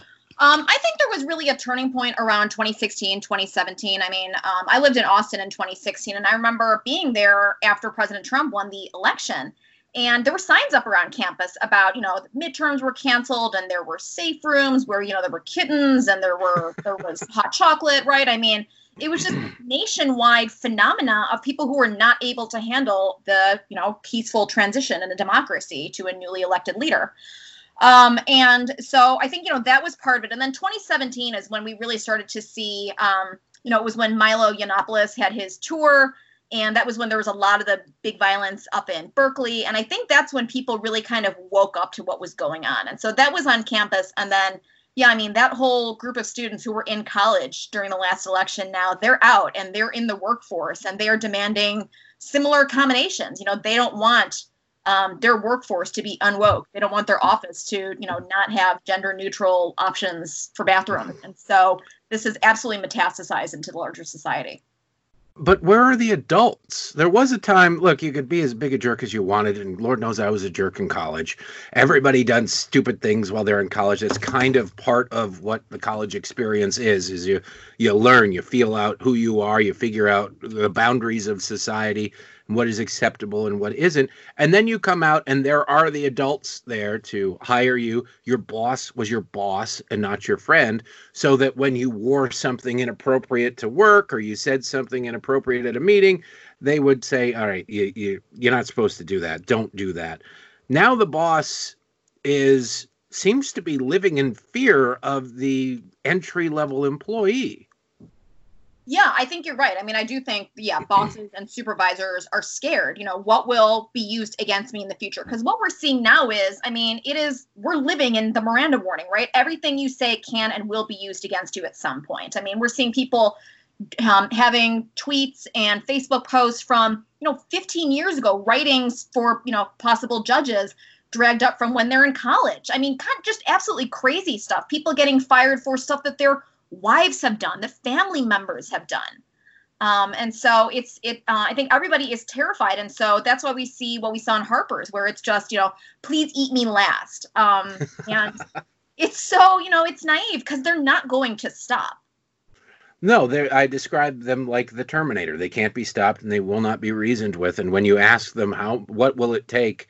Speaker 7: Um, I think there was really a turning point around twenty sixteen, twenty seventeen. I mean, um, I lived in Austin in twenty sixteen, and I remember being there after President Trump won the election. And there were signs up around campus about, you know, midterms were canceled and there were safe rooms where, you know, there were kittens and there were there was hot chocolate, right? I mean, it was just a nationwide phenomena of people who were not able to handle the, you know, peaceful transition in a democracy to a newly elected leader. Um, and so I think, you know, that was part of it. And then twenty seventeen is when we really started to see, um, you know, it was when Milo Yiannopoulos had his tour. And that was when there was a lot of the big violence up in Berkeley. And I think that's when people really kind of woke up to what was going on. And so that was on campus. And then, yeah, I mean, that whole group of students who were in college during the last election, now they're out and they're in the workforce and they are demanding similar accommodations. You know, they don't want um, their workforce to be unwoke. They don't want their office to, you know, not have gender neutral options for bathrooms. And so this is absolutely metastasized into the larger society.
Speaker 1: But where are the adults? There was a time, look, you could be as big a jerk as you wanted, and Lord knows I was a jerk in college. Everybody done stupid things while they're in college. That's kind of part of what the college experience is, is you you learn, you feel out who you are, you figure out the boundaries of society, and what is acceptable and what isn't. And then you come out and there are the adults there to hire you. Your boss was your boss and not your friend, so that when you wore something inappropriate to work or you said something inappropriate at a meeting, they would say, all right, you, you, you're not supposed to do that. Don't do that. Now the boss is seems to be living in fear of the entry-level employee.
Speaker 7: Yeah, I think you're right. I mean, I do think, yeah, bosses and supervisors are scared. You know, what will be used against me in the future? Because what we're seeing now is, I mean, it is, we're living in the Miranda warning, right? Everything you say can and will be used against you at some point. I mean, we're seeing people um, having tweets and Facebook posts from, you know, fifteen years ago, writings for, you know, possible judges dragged up from when they're in college. I mean, kind of just absolutely crazy stuff. People getting fired for stuff that they're wives have done, the family members have done. Um, and so it's it. Uh, I think everybody is terrified, and so that's why we see what we saw in Harper's, where it's just, you know, please eat me last. Um, and it's so, you know, it's naive because they're not going to stop.
Speaker 1: No, they I describe them like the Terminator. They can't be stopped and they will not be reasoned with. And when you ask them how, what will it take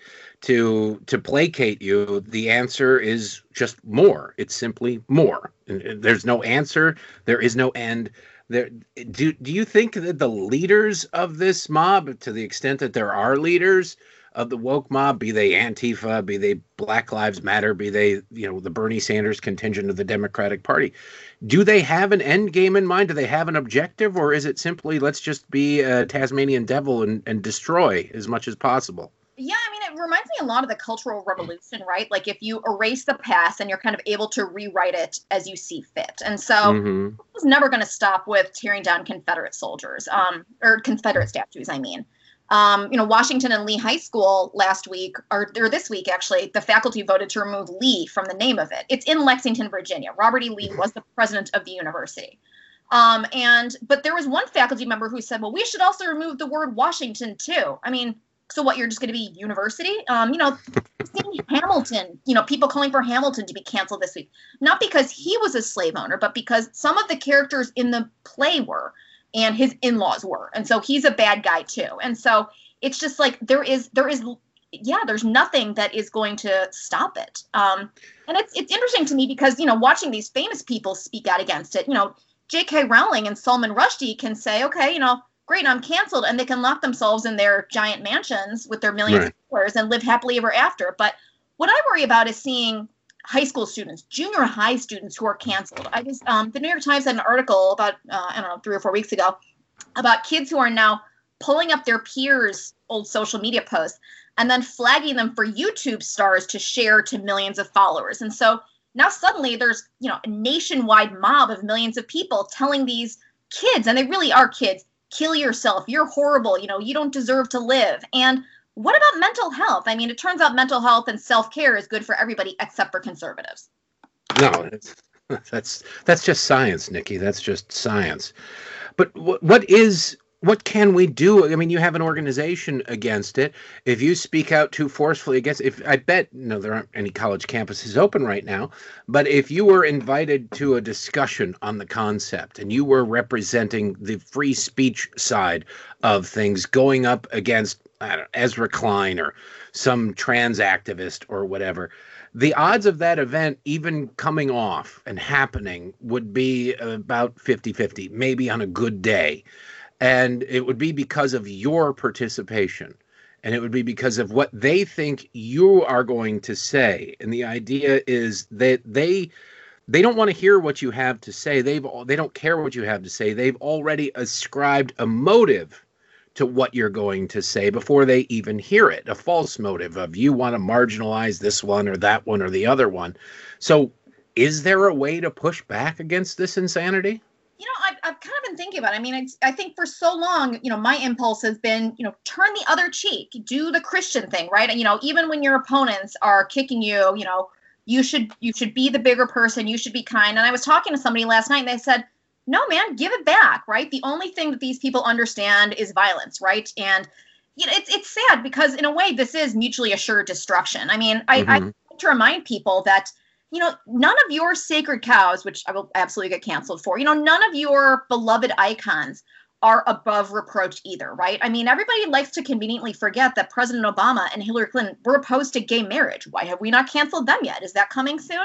Speaker 1: to to placate you, the answer is just more. It's simply more. There's no answer. There is no end. There, do do you think that the leaders of this mob, to the extent that there are leaders of the woke mob, be they Antifa, be they Black Lives Matter, be they, you know, the Bernie Sanders contingent of the Democratic Party, do they have an end game in mind? Do they have an objective, or is it simply let's just be a Tasmanian devil and, and destroy as much as possible?
Speaker 7: Yeah, I mean, it reminds me a lot of the Cultural Revolution, right? Like if you erase the past and you're kind of able to rewrite it as you see fit. And so
Speaker 1: Mm-hmm.
Speaker 7: it was never going to stop with tearing down Confederate soldiers, um, or Confederate statues, I mean. Um, you know, Washington and Lee High School last week, or, or this week actually, the faculty voted to remove Lee from the name of it. It's in Lexington, Virginia. Robert E. Lee was the president of the university. Um, and but there was one faculty member who said, well, we should also remove the word Washington too. I mean, so what, you're just going to be university? Um, you know, Hamilton, you know, people calling for Hamilton to be canceled this week, not because he was a slave owner, but because some of the characters in the play were, and his in-laws were. And so he's a bad guy too. And so it's just like, there is, there is, yeah, there's nothing that is going to stop it. Um, and it's, it's interesting to me because, you know, watching these famous people speak out against it, you know, J K Rowling and Salman Rushdie can say, okay, you know, great, I'm canceled, and they can lock themselves in their giant mansions with their millions
Speaker 1: Right.
Speaker 7: of dollars and live happily ever after. But what I worry about is seeing high school students, junior high students who are canceled. I was, um, the New York Times had an article about, uh, I don't know, three or four weeks ago about kids who are now pulling up their peers' old social media posts and then flagging them for YouTube stars to share to millions of followers. And so now suddenly there's, you know, a nationwide mob of millions of people telling these kids, and they really are kids, kill yourself, you're horrible, you know, you don't deserve to live. And what about mental health? I mean, it turns out mental health and self-care is good for everybody except for conservatives.
Speaker 1: No, it's, that's that's just science, Nikki. That's just science. But what what is what can we do? I mean, you have an organization against it. If you speak out too forcefully against it, if I bet no, there aren't any college campuses open right now. But if you were invited to a discussion on the concept and you were representing the free speech side of things, going up against I don't know, Ezra Klein or some trans activist or whatever, the odds of that event even coming off and happening would be about fifty-fifty, maybe on a good day. And it would be because of your participation. And it would be because of what they think you are going to say. And the idea is that they they don't want to hear what you have to say. They've they don't care what you have to say. They've already ascribed a motive to what you're going to say before they even hear it, a false motive of you want to marginalize this one or that one or the other one. So is there a way to push back against this insanity?
Speaker 7: You know, I've, I've kind of been thinking about it. I mean, it's, I think for so long, you know, my impulse has been, you know, turn the other cheek, do the Christian thing, right? And, you know, even when your opponents are kicking you, you know, you should you should be the bigger person. You should be kind. And I was talking to somebody last night and they said, no, man, give it back, right? The only thing that these people understand is violence, right? And, you know, it's, it's sad because in a way, this is mutually assured destruction. I mean, I, mm-hmm. I like to remind people that, you know, none of your sacred cows, which I will absolutely get canceled for, you know, none of your beloved icons are above reproach either, right? I mean, everybody likes to conveniently forget that President Obama and Hillary Clinton were opposed to gay marriage. Why have we not canceled them yet? Is that coming soon?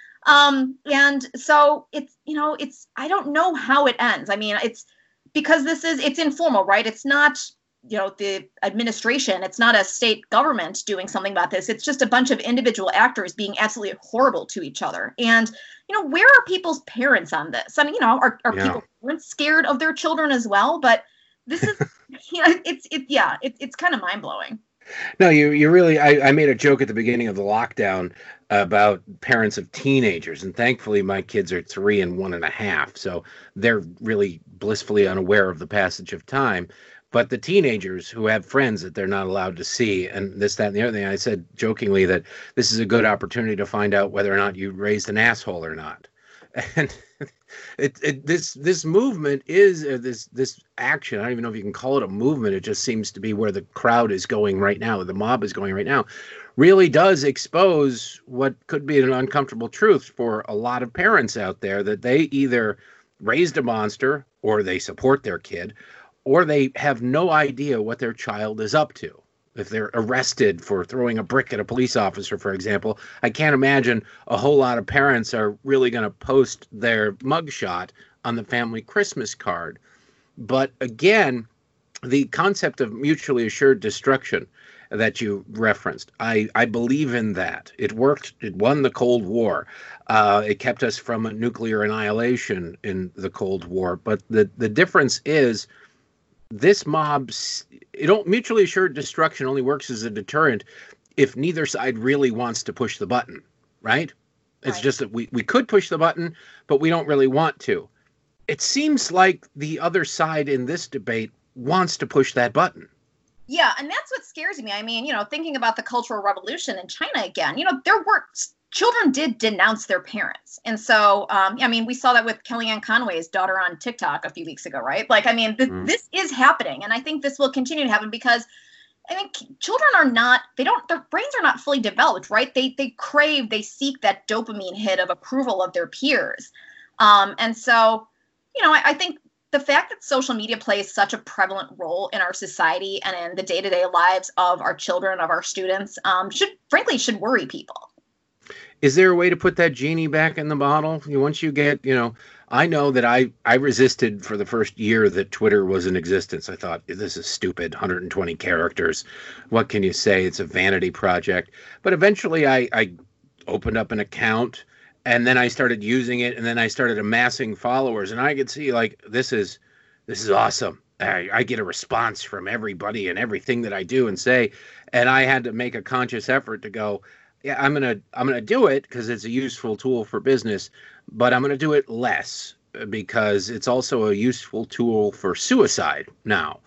Speaker 7: Um, and so it's, you know, it's, I don't know how it ends. I mean, it's because this is, it's informal, right? It's not, you know, the administration, it's not a state government doing something about this. It's just a bunch of individual actors being absolutely horrible to each other. And, you know, where are people's parents on this? I mean, you know, are, are yeah. people scared of their children as well? But this is, you know, it's, it, yeah, it, it's kind of mind blowing.
Speaker 1: No, you you really, I, I made a joke at the beginning of the lockdown about parents of teenagers. And thankfully, my kids are three and one and a half. So they're really blissfully unaware of the passage of time. But the teenagers who have friends that they're not allowed to see and this, that, and the other thing, I said jokingly that this is a good opportunity to find out whether or not you raised an asshole or not.
Speaker 8: And it, it this this movement is uh, this this action. I don't even know if you can call it a movement. It just seems to be where the crowd is going right now. The mob is going right now. Really does expose what could be an uncomfortable truth for a lot of parents out there, that they either raised a monster, or they support their kid, or they have no idea what their child is up to. If they're arrested for throwing a brick at a police officer, for example, I can't imagine a whole lot of parents are really going to post their mugshot on the family Christmas card. But again, the concept of mutually assured destruction that you referenced, I, I believe in that. It worked. It won the Cold War. Uh, it kept us from a nuclear annihilation in the Cold War. But the, the difference is, this mob's it don't mutually assured destruction only works as a deterrent if neither side really wants to push the button, right? It's
Speaker 7: Right.
Speaker 8: just that we, we could push the button, but we don't really want to. It seems like the other side in this debate wants to push that button.
Speaker 7: Yeah, and that's what scares me. I mean, you know, thinking about the Cultural Revolution in China again, you know, there were children did denounce their parents. And so, um, I mean, we saw that with Kellyanne Conway's daughter on TikTok a few weeks ago, right? Like, I mean, th-
Speaker 8: Mm.
Speaker 7: this is happening. And I think this will continue to happen because I think children are not, they don't, their brains are not fully developed, right? They, they crave, they seek that dopamine hit of approval of their peers. Um, and so, you know, I, I think the fact that social media plays such a prevalent role in our society and in the day-to-day lives of our children, of our students, um, should, frankly, should worry people.
Speaker 8: Is there a way to put that genie back in the bottle? You- Once you get, you know, I know that I, I resisted for the first year that Twitter was in existence. I thought, this is stupid, one hundred twenty characters. What can you say? It's a vanity project. But eventually I, I opened up an account, and then I started using it, and then I started amassing followers, and I could see, like, this is this is awesome. I, I get a response from everybody and everything that I do and say, and I had to make a conscious effort to go, yeah, I'm gonna I'm gonna do it because it's a useful tool for business, but I'm gonna do it less because it's also a useful tool for suicide now,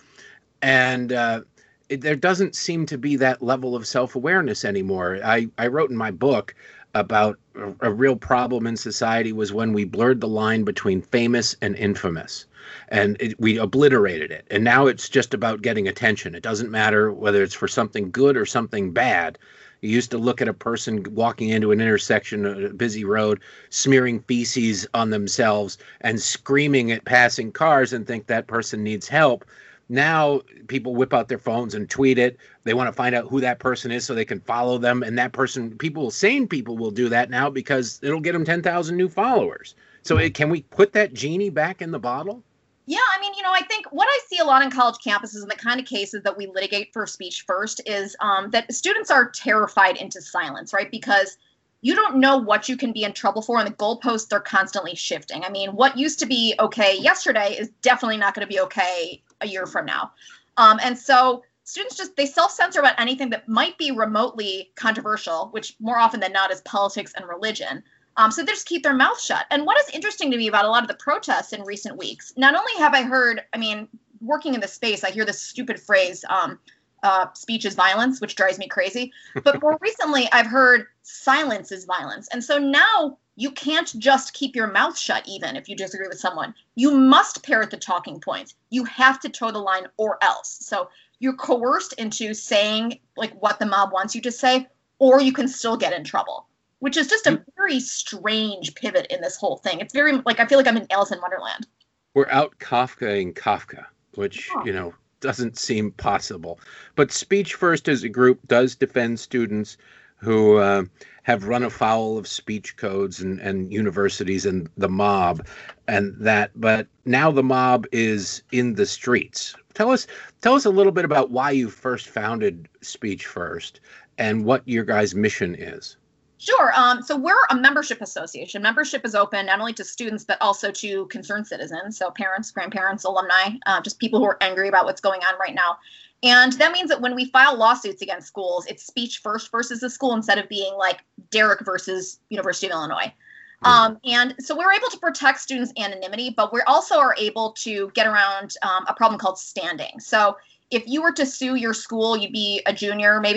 Speaker 8: and uh, it, there doesn't seem to be that level of self-awareness anymore. I I wrote in my book about a, a real problem in society was when we blurred the line between famous and infamous, and it, we obliterated it. And now it's just about getting attention. It doesn't matter whether it's for something good or something bad. You used to look at a person walking into an intersection, a busy road, smearing feces on themselves and screaming at passing cars and think that person needs help. Now people whip out their phones and tweet it. They want to find out who that person is so they can follow them. And that person, people, sane people will do that now because it'll get them ten thousand new followers. So it, can we put that genie back in the bottle?
Speaker 7: Yeah, I mean, you know, I think what I see a lot in college campuses and the kind of cases that we litigate for speech first is um, that students are terrified into silence, right? Because you don't know what you can be in trouble for, and the goalposts are constantly shifting. I mean, what used to be okay yesterday is definitely not going to be okay a year from now. Um, and so students just, they self-censor about anything that might be remotely controversial, which more often than not is politics and religion. Um, so they just keep their mouth shut. And what is interesting to me about a lot of the protests in recent weeks, not only have I heard, I mean, working in this space, I hear this stupid phrase, um, uh, speech is violence, which drives me crazy. But more recently, I've heard silence is violence. And so now you can't just keep your mouth shut even if you disagree with someone. You must parrot the talking points. You have to toe the line or else. So you're coerced into saying like what the mob wants you to say, or you can still get in trouble, which is just a very strange pivot in this whole thing. It's very, like, I feel like I'm in Alice in Wonderland.
Speaker 8: We're out Kafkaing Kafka, which, you know, doesn't seem possible. But Speech First as a group does defend students who uh, have run afoul of speech codes and, and universities and the mob and that. But now the mob is in the streets. Tell us, tell us a little bit about why you first founded Speech First and what your guys' mission is.
Speaker 7: Sure. Um, so we're a membership association. Membership is open not only to students, but also to concerned citizens. So parents, grandparents, alumni, uh, just people who are angry about what's going on right now. And that means that when we file lawsuits against schools, it's speech first versus the school instead of being like Derek versus University of Illinois. Um, and so we're able to protect students' anonymity, but we also are able to get around um, a problem called standing. So if you were to sue your school, you'd be a junior maybe.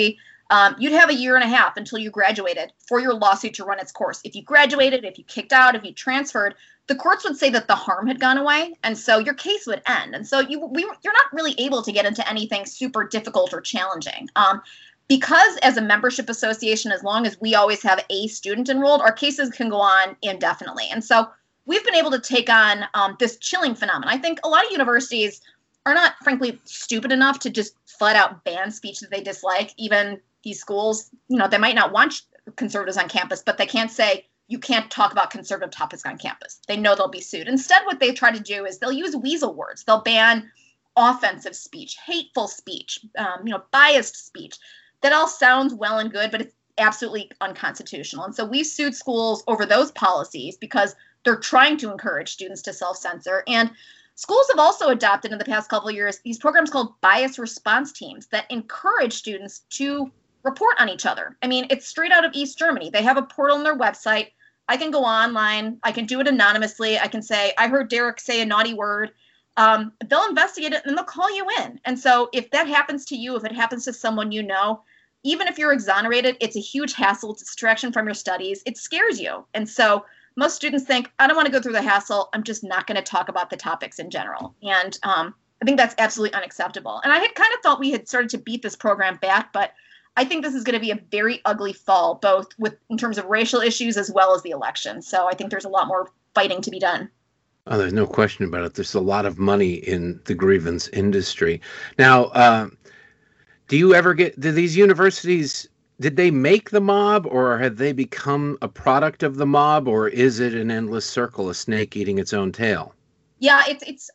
Speaker 7: Um, you'd have a year and a half until you graduated for your lawsuit to run its course. If you graduated, if you kicked out, if you transferred, the courts would say that the harm had gone away, and so your case would end. And so you, we, you're not really able to get into anything super difficult or challenging. Um, because as a membership association, as long as we always have a student enrolled, our cases can go on indefinitely. And so we've been able to take on um, this chilling phenomenon. I think a lot of universities are not, frankly, stupid enough to just flat out ban speech that they dislike. Even these schools, you know, they might not want conservatives on campus, but they can't say, you can't talk about conservative topics on campus. They know they'll be sued. Instead, what they try to do is they'll use weasel words. They'll ban offensive speech, hateful speech, um, you know, biased speech. That all sounds well and good, but it's absolutely unconstitutional. And so we've sued schools over those policies because they're trying to encourage students to self-censor. And schools have also adopted in the past couple of years these programs called bias response teams that encourage students to report on each other. I mean, it's straight out of East Germany. They have a portal on their website. I can go online. I can do it anonymously. I can say, I heard Derek say a naughty word. Um, they'll investigate it and they'll call you in. And so if that happens to you, if it happens to someone you know, even if you're exonerated, it's a huge hassle. It's a distraction from your studies. It scares you. And so most students think, I don't want to go through the hassle. I'm just not going to talk about the topics in general. And um, I think that's absolutely unacceptable. And I had kind of thought we had started to beat this program back, but I think this is going to be a very ugly fall, both with in terms of racial issues as well as the election. So I think there's a lot more fighting to be done.
Speaker 8: Oh, there's no question about it. There's a lot of money in the grievance industry. Now, uh, do you ever get, do these universities, did they make the mob, or have they become a product of the mob, or is it an endless circle, a snake eating its own tail?
Speaker 7: Yeah, it's, it's,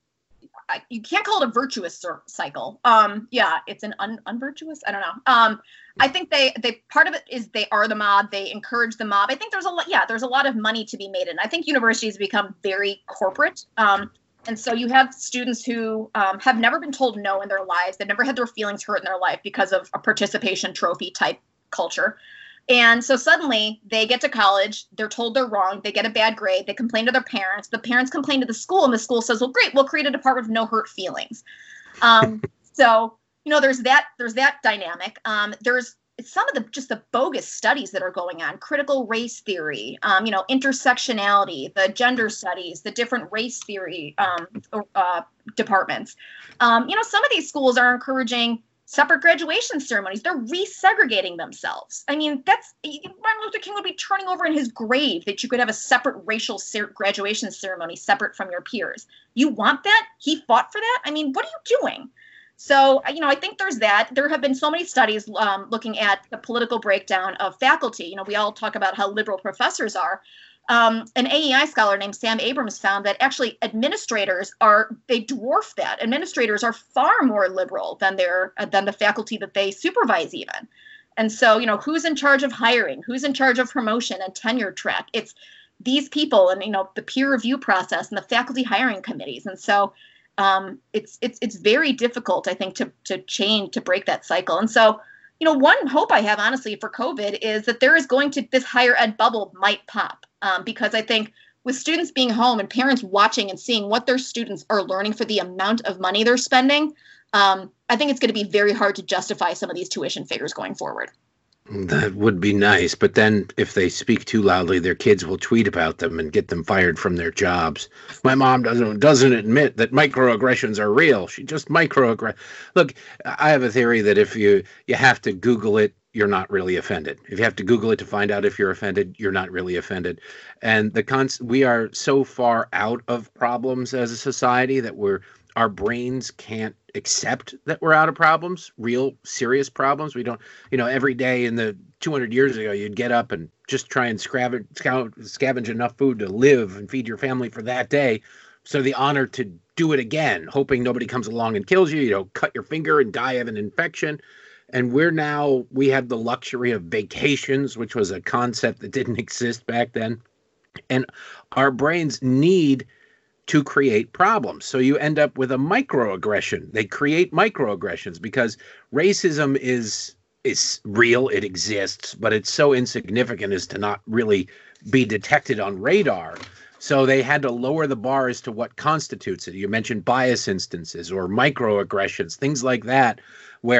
Speaker 7: you can't call it a virtuous cycle. Um, yeah, it's an un, unvirtuous. I don't know. Um, I think they, they, part of it is they are the mob. They encourage the mob. I think there's a lot, yeah, there's a lot of money to be made. And I think universities become very corporate. Um, and so you have students who um, have never been told no in their lives. They've never had their feelings hurt in their life because of a participation trophy type culture. And so suddenly they get to college, they're told they're wrong, they get a bad grade, they complain to their parents, the parents complain to the school, and the school says, well, great, we'll create a department of no hurt feelings. Um, so, you know, there's that, there's that dynamic. Um, there's some of the, just the bogus studies that are going on, critical race theory, um, you know, intersectionality, the gender studies, the different race theory um, uh, departments. Um, you know, some of these schools are encouraging separate graduation ceremonies. They're resegregating themselves. I mean, that's, Martin Luther King would be turning over in his grave that you could have a separate racial cer- graduation ceremony separate from your peers. You want that? He fought for that? I mean, what are you doing? So, you know, I think there's that. There have been so many studies um, looking at the political breakdown of faculty. You know, we all talk about how liberal professors are. Um, an A E I scholar named Sam Abrams found that actually administrators are, they dwarf that. Administrators are far more liberal than their, uh, than the faculty that they supervise even. And so, you know, who's in charge of hiring? Who's in charge of promotion and tenure track? It's these people and, you know, the peer review process and the faculty hiring committees. And so um, it's, it's, it's very difficult, I think, to, to change, to break that cycle. And so, you know, one hope I have, honestly, for COVID is that there is going to, this higher ed bubble might pop. Um, because I think with students being home and parents watching and seeing what their students are learning for the amount of money they're spending, um, I think it's going to be very hard to justify some of these tuition figures going forward.
Speaker 8: That would be nice. But then if they speak too loudly, their kids will tweet about them and get them fired from their jobs. My mom doesn't doesn't admit that microaggressions are real. She just microaggress. Look, I have a theory that if you, you have to Google it, you're not really offended. If you have to Google it to find out if you're offended, you're not really offended. And the cons- we are so far out of problems as a society that we're our brains can't accept that we're out of problems, real serious problems. We don't, you know, every day in the two hundred years ago, you'd get up and just try and scavenge, scavenge enough food to live and feed your family for that day. So the honor to do it again, hoping nobody comes along and kills you, you know, cut your finger and die of an infection. And we're now, we have the luxury of vacations, which was a concept that didn't exist back then. And our brains need to create problems. So you end up with a microaggression. They create microaggressions because racism is is real, it exists, but it's so insignificant as to not really be detected on radar. So they had to lower the bar as to what constitutes it. You mentioned bias instances or microaggressions, things like that, where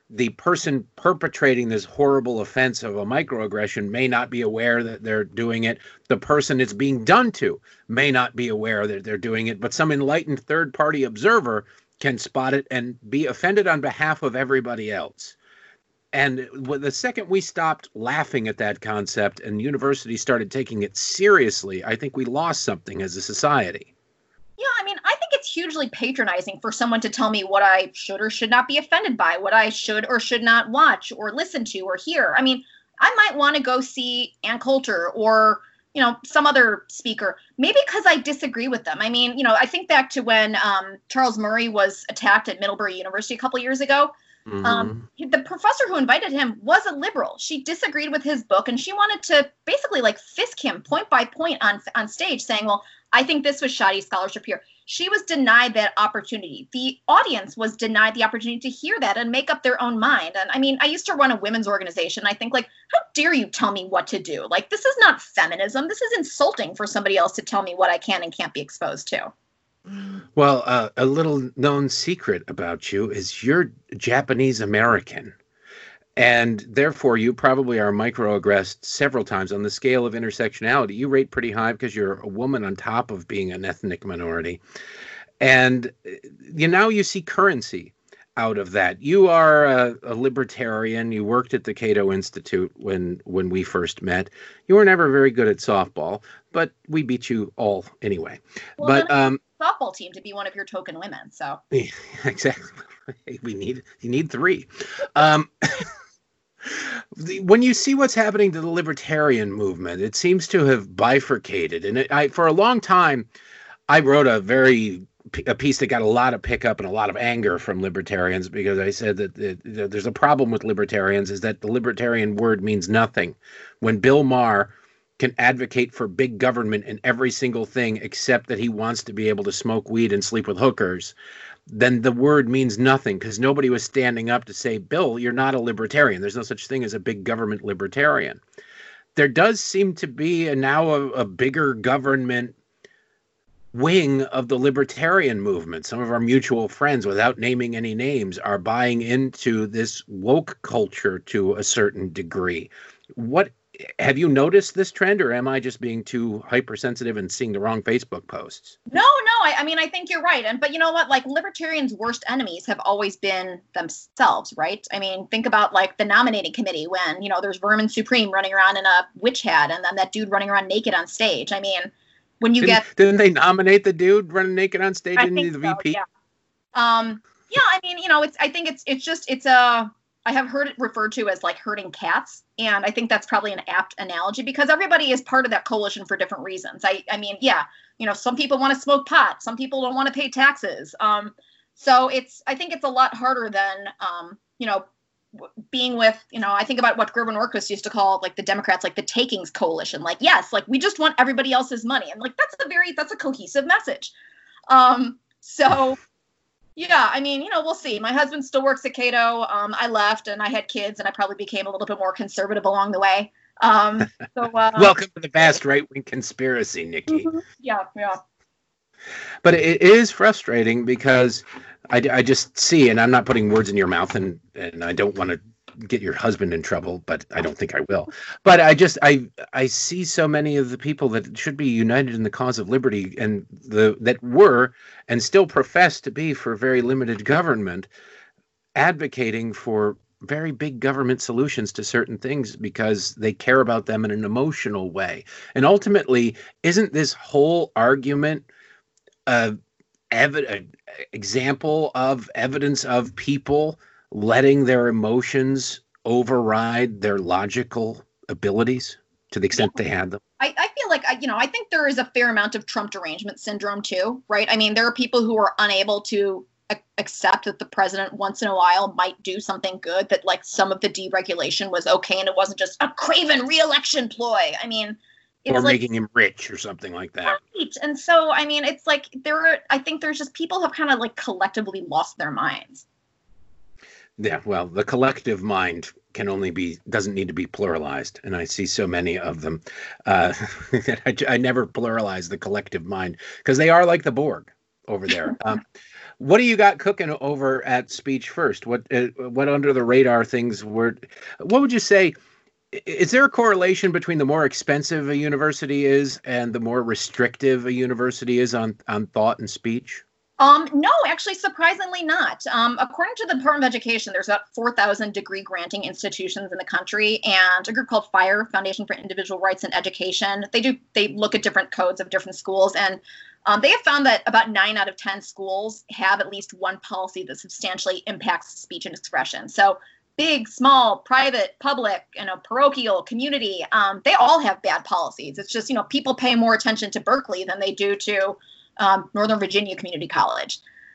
Speaker 8: the person perpetrating this horrible offense of a microaggression may not be aware that they're doing it. The person it's being done to may not be aware that they're doing it, but some enlightened third-party observer can spot it and be offended on behalf of everybody else. And the second we stopped laughing at that concept and universities started taking it seriously, I think we lost something as a society.
Speaker 7: Yeah, I mean, I think it's hugely patronizing for someone to tell me what I should or should not be offended by, what I should or should not watch or listen to or hear. I mean, I might want to go see Ann Coulter or, you know, some other speaker, maybe because I disagree with them. I mean, you know, I think back to when um, Charles Murray was attacked at Middlebury University a couple of years ago. Mm-hmm. Um, the professor who invited him was a liberal. She disagreed with his book and she wanted to basically like fisk him point by point on on stage, saying, well, I think this was shoddy scholarship here. She was denied that opportunity. The audience was denied the opportunity to hear that and make up their own mind. And I mean, I used to run a women's organization. I think, like, how dare you tell me what to do? Like, this is not feminism. This is insulting for somebody else to tell me what I can and can't be exposed to.
Speaker 8: Well, uh, a little known secret about you is you're Japanese American. And therefore, you probably are microaggressed several times on the scale of intersectionality. You rate pretty high because you're a woman on top of being an ethnic minority. And you now you see currency out of that. You are a, a libertarian. You worked at the Cato Institute when when we first met. You were never very good at softball, but we beat you all anyway.
Speaker 7: Well,
Speaker 8: but um,
Speaker 7: softball team to be one of your token women. So
Speaker 8: yeah, exactly. We need you need three. Um, when you see what's happening to the libertarian movement, it seems to have bifurcated. And it, I, for a long time, I wrote a very a piece that got a lot of pickup and a lot of anger from libertarians because I said that the, the, there's a problem with libertarians is that the libertarian word means nothing. When Bill Maher can advocate for big government in every single thing except that he wants to be able to smoke weed and sleep with hookers, then the word means nothing because nobody was standing up to say, Bill, you're not a libertarian. There's no such thing as a big government libertarian. There does seem to be a, now a, a bigger government wing of the libertarian movement. Some of our mutual friends, without naming any names, are buying into this woke culture to a certain degree. What have you noticed this trend, or am I just being too hypersensitive and seeing the wrong Facebook posts?
Speaker 7: No, no. I, I mean, I think you're right. And but you know what? Like, libertarians' worst enemies have always been themselves, right? I mean, think about like the nominating committee when, you know, there's Vermin Supreme running around in a witch hat and then that dude running around naked on stage. I mean, when you
Speaker 8: didn't,
Speaker 7: get
Speaker 8: didn't they nominate the dude running naked on stage in the
Speaker 7: so,
Speaker 8: V P?
Speaker 7: Yeah. Um. Yeah. I mean, you know, it's. I think it's. It's just. It's a. I have heard it referred to as like herding cats, and I think that's probably an apt analogy because everybody is part of that coalition for different reasons. I. I mean, yeah. You know, some people want to smoke pot. Some people don't want to pay taxes. Um. So it's. I think it's a lot harder than. Um. You know. Being with, you know, I think about what Gerben Norquist used to call like the Democrats, like the takings coalition. Like, yes, like we just want everybody else's money. And like, that's a very, that's a cohesive message. Um, so yeah, I mean, you know, we'll see. My husband still works at Cato. Um, I left and I had kids and I probably became a little bit more conservative along the way. Um, so uh,
Speaker 8: welcome to the vast right-wing conspiracy, Nikki.
Speaker 7: Yeah, yeah.
Speaker 8: But it is frustrating because I, I just see, and I'm not putting words in your mouth, and, and I don't want to get your husband in trouble, but I don't think I will. But I just, I I see so many of the people that should be united in the cause of liberty and the that were and still profess to be for very limited government, advocating for very big government solutions to certain things because they care about them in an emotional way. And ultimately, isn't this whole argument Uh, ev- uh, example of evidence of people letting their emotions override their logical abilities to the extent yeah. they had them?
Speaker 7: I, I feel like, I, you know, I think there is a fair amount of Trump derangement syndrome too, right? I mean, there are people who are unable to a- accept that the president once in a while might do something good, that like some of the deregulation was okay and it wasn't just a craven re-election ploy. I mean, It's
Speaker 8: or
Speaker 7: like,
Speaker 8: making him rich or something like that.
Speaker 7: Right. And so, I mean, it's like there are, I think there's just people have kind of like collectively lost their minds.
Speaker 8: Yeah, well, the collective mind can only be, doesn't need to be pluralized. And I see so many of them. Uh, I, I never pluralize the collective mind because they are like the Borg over there. um, what do you got cooking over at Speech First? What uh, what under the radar things were? What would you say? Is there a correlation between the more expensive a university is and the more restrictive a university is on on thought and speech?
Speaker 7: Um, no, actually, surprisingly not. Um, according to the Department of Education, there's about four thousand degree granting institutions in the country, and a group called FIRE, Foundation for Individual Rights in Education. They do they look at different codes of different schools, and um, they have found that about nine out of ten schools have at least one policy that substantially impacts speech and expression. So big, small, private, public, you know, parochial, community, um, they all have bad policies. It's just, you know, people pay more attention to Berkeley than they do to Um, Northern Virginia Community College.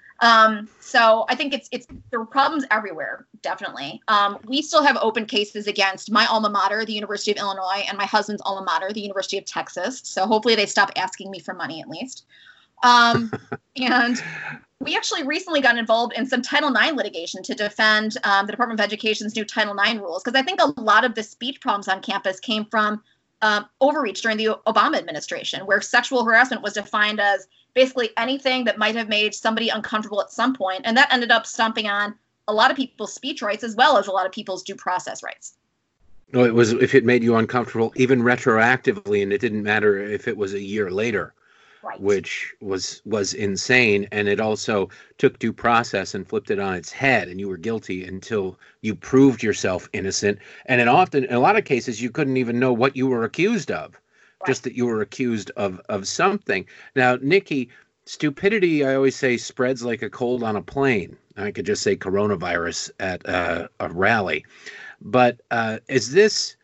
Speaker 7: Um, so I think it's it's there are problems everywhere, definitely. Um, we still have open cases against my alma mater, the University of Illinois, and my husband's alma mater, the University of Texas. So hopefully they stop asking me for money at least. Um, and we actually recently got involved in some Title nine litigation to defend um, the Department of Education's new Title nine rules, because I think a lot of the speech problems on campus came from um, overreach during the Obama administration, where sexual harassment was defined as basically anything that might have made somebody uncomfortable at some point. And that ended up stomping on a lot of people's speech rights as well as a lot of people's due process rights.
Speaker 8: No, it was if it made you uncomfortable, even retroactively, and it didn't matter if it was a year later,
Speaker 7: right.
Speaker 8: which was was insane. And it also took due process and flipped it on its head, and you were guilty until you proved yourself innocent. And it often, in a lot of cases, you couldn't even know what you were accused of. Just that you were accused of of something. Now, Nikki, stupidity, I always say, spreads like a cold on a plane. I could just say coronavirus at uh, a rally. But uh, is this,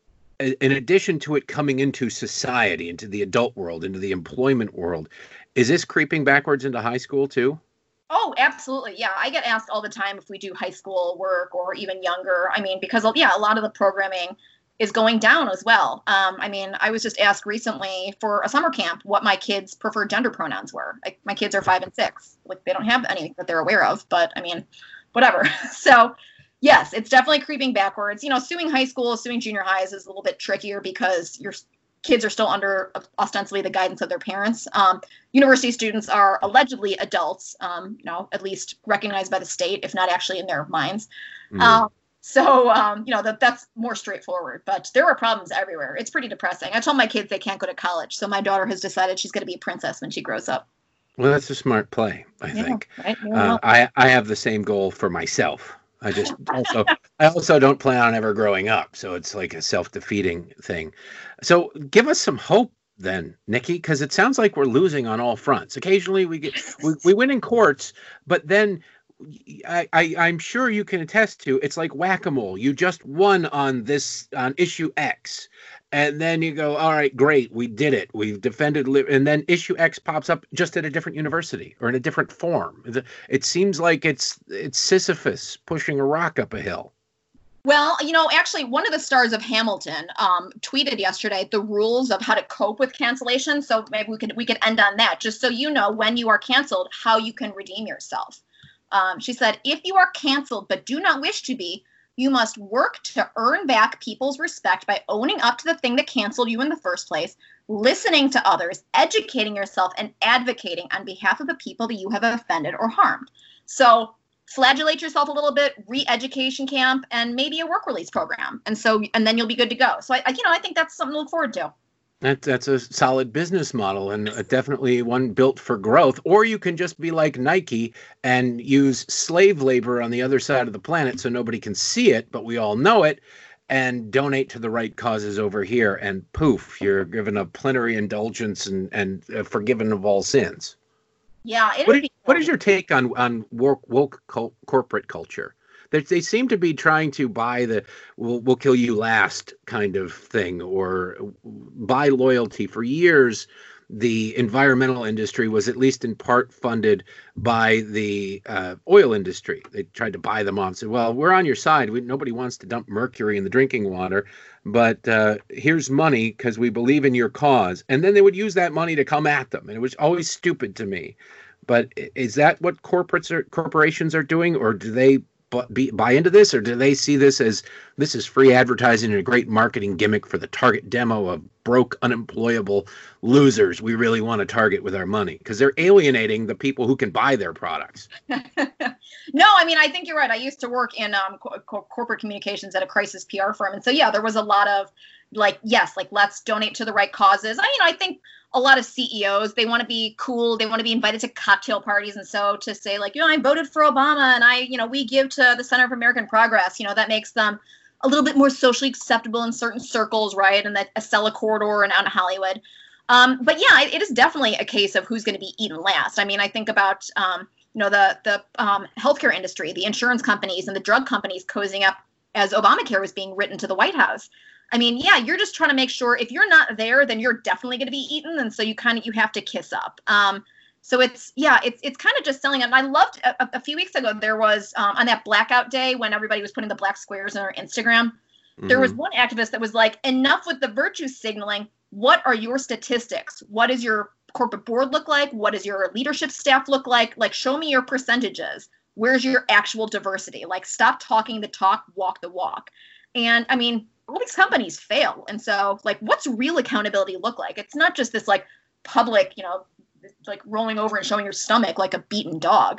Speaker 8: in addition to it coming into society, into the adult world, into the employment world, is this creeping backwards into high school too?
Speaker 7: Oh, absolutely. Yeah, I get asked all the time if we do high school work or even younger. I mean, because, yeah, a lot of the programming is going down as well. Um, I mean, I was just asked recently for a summer camp what my kids' preferred gender pronouns were. Like, my kids are five and six. Like, they don't have any that they're aware of, but I mean, whatever. So, yes, it's definitely creeping backwards. You know, suing high school, suing junior highs is a little bit trickier because your kids are still under ostensibly the guidance of their parents. Um, university students are allegedly adults, um, you know, at least recognized by the state, if not actually in their minds. Mm. Um, So, um, you know, that that's more straightforward, but there are problems everywhere. It's pretty depressing. I told my kids they can't go to college. So my daughter has decided she's going to be a princess when she grows up.
Speaker 8: Well, that's a smart play, I
Speaker 7: yeah,
Speaker 8: think.
Speaker 7: Right?
Speaker 8: Uh, I, I have the same goal for myself. I just also, I also don't plan on ever growing up. So it's like a self-defeating thing. So give us some hope then, Nikki, because it sounds like we're losing on all fronts. Occasionally we get, we, we win in courts, but then I, I, I'm sure you can attest to, it's like whack-a-mole. You just won on this, on issue X. And then you go, all right, great, we did it. We've defended, li-. and then issue X pops up just at a different university or in a different form. It seems like it's it's Sisyphus pushing a rock up a hill.
Speaker 7: Well, you know, actually, one of the stars of Hamilton um, tweeted yesterday the rules of how to cope with cancellation. So maybe we could we could end on that, just so you know when you are canceled, how you can redeem yourself. Um, she said, if you are canceled but do not wish to be, you must work to earn back people's respect by owning up to the thing that canceled you in the first place, listening to others, educating yourself, and advocating on behalf of the people that you have offended or harmed. So flagellate yourself a little bit, re-education camp, and maybe a work release program. And so, and then you'll be good to go. So, I, I you know, I think that's something to look forward to.
Speaker 8: That, that's a solid business model and definitely one built for growth. Or you can just be like Nike and use slave labor on the other side of the planet so nobody can see it, but we all know it, and donate to the right causes over here. And poof, you're given a plenary indulgence and, and uh, forgiven of all sins.
Speaker 7: Yeah. It
Speaker 8: What
Speaker 7: would
Speaker 8: is,
Speaker 7: be
Speaker 8: what is your take on, on woke, woke cult, corporate culture? They, they seem to be trying to buy the we'll, we'll kill you last kind of thing, or buy loyalty. For years, the environmental industry was at least in part funded by the uh, oil industry. They tried to buy them off and said, well, we're on your side. We, nobody wants to dump mercury in the drinking water, but uh, here's money because we believe in your cause. And then they would use that money to come at them. And it was always stupid to me. But is that what corporates are, corporations are doing, or do they bu- be, buy into this, or do they see this as this is free advertising and a great marketing gimmick for the target demo of broke, unemployable losers we really want to target with our money? Because they're alienating the people who can buy their products.
Speaker 7: No, I mean, I think you're right. I used to work in um, co- co- corporate communications at a crisis P R firm. And so, yeah, there was a lot of like, yes, like let's donate to the right causes. I, you know, I think a lot of C E Os, they want to be cool. They want to be invited to cocktail parties. And so to say like, you know, I voted for Obama and I, you know, we give to the Center for American Progress, you know, that makes them a little bit more socially acceptable in certain circles, right? And that Acela corridor and out in Hollywood. Um, but yeah, it, it is definitely a case of who's going to be eaten last. I mean, I think about, um, you know, the the um, healthcare industry, the insurance companies and the drug companies cozying up as Obamacare was being written to the White House. I mean, yeah, you're just trying to make sure if you're not there, then you're definitely going to be eaten. And so you kind of you have to kiss up. Um, so it's yeah, it's it's kind of just selling. And I loved a, a few weeks ago there was um, on that blackout day when everybody was putting the black squares on their Instagram. Mm-hmm. There was one activist that was like, enough with the virtue signaling. What are your statistics? What does your corporate board look like? What does your leadership staff look like? Like, show me your percentages. Where's your actual diversity? Like, stop talking the talk, walk the walk. And I mean, all these companies fail. And so, like, what's real accountability look like? It's not just this, like, public, you know, like rolling over and showing your stomach like a beaten dog.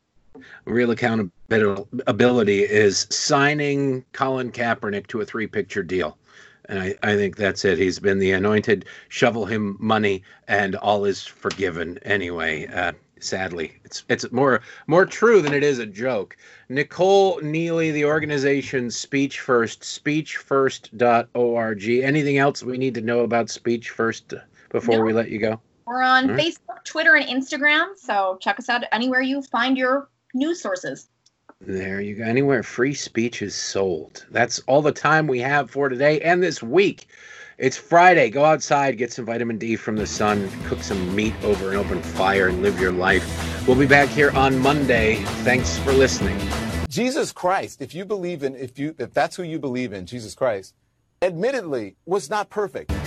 Speaker 8: Real accountability is signing Colin Kaepernick to a three-picture deal. And I, I think that's it. He's been the anointed, shovel him money, and all is forgiven anyway. Uh, sadly, it's it's more more true than it is a joke. Nicole Neely, the organization Speech First, speech first dot org. Anything else we need to know about Speech First before
Speaker 7: No.
Speaker 8: we let you go?
Speaker 7: We're on
Speaker 8: All right.
Speaker 7: Facebook, Twitter, and Instagram. So check us out anywhere you find your news sources.
Speaker 8: There you go. Anywhere free speech is sold. That's all the time we have for today and this week. It's Friday. Go outside, get some vitamin D from the sun, cook some meat over an open fire, and live your life. We'll be back here on Monday. Thanks for listening.
Speaker 6: Jesus Christ, if you believe in, if you, if that's who you believe in, Jesus Christ, admittedly was not perfect.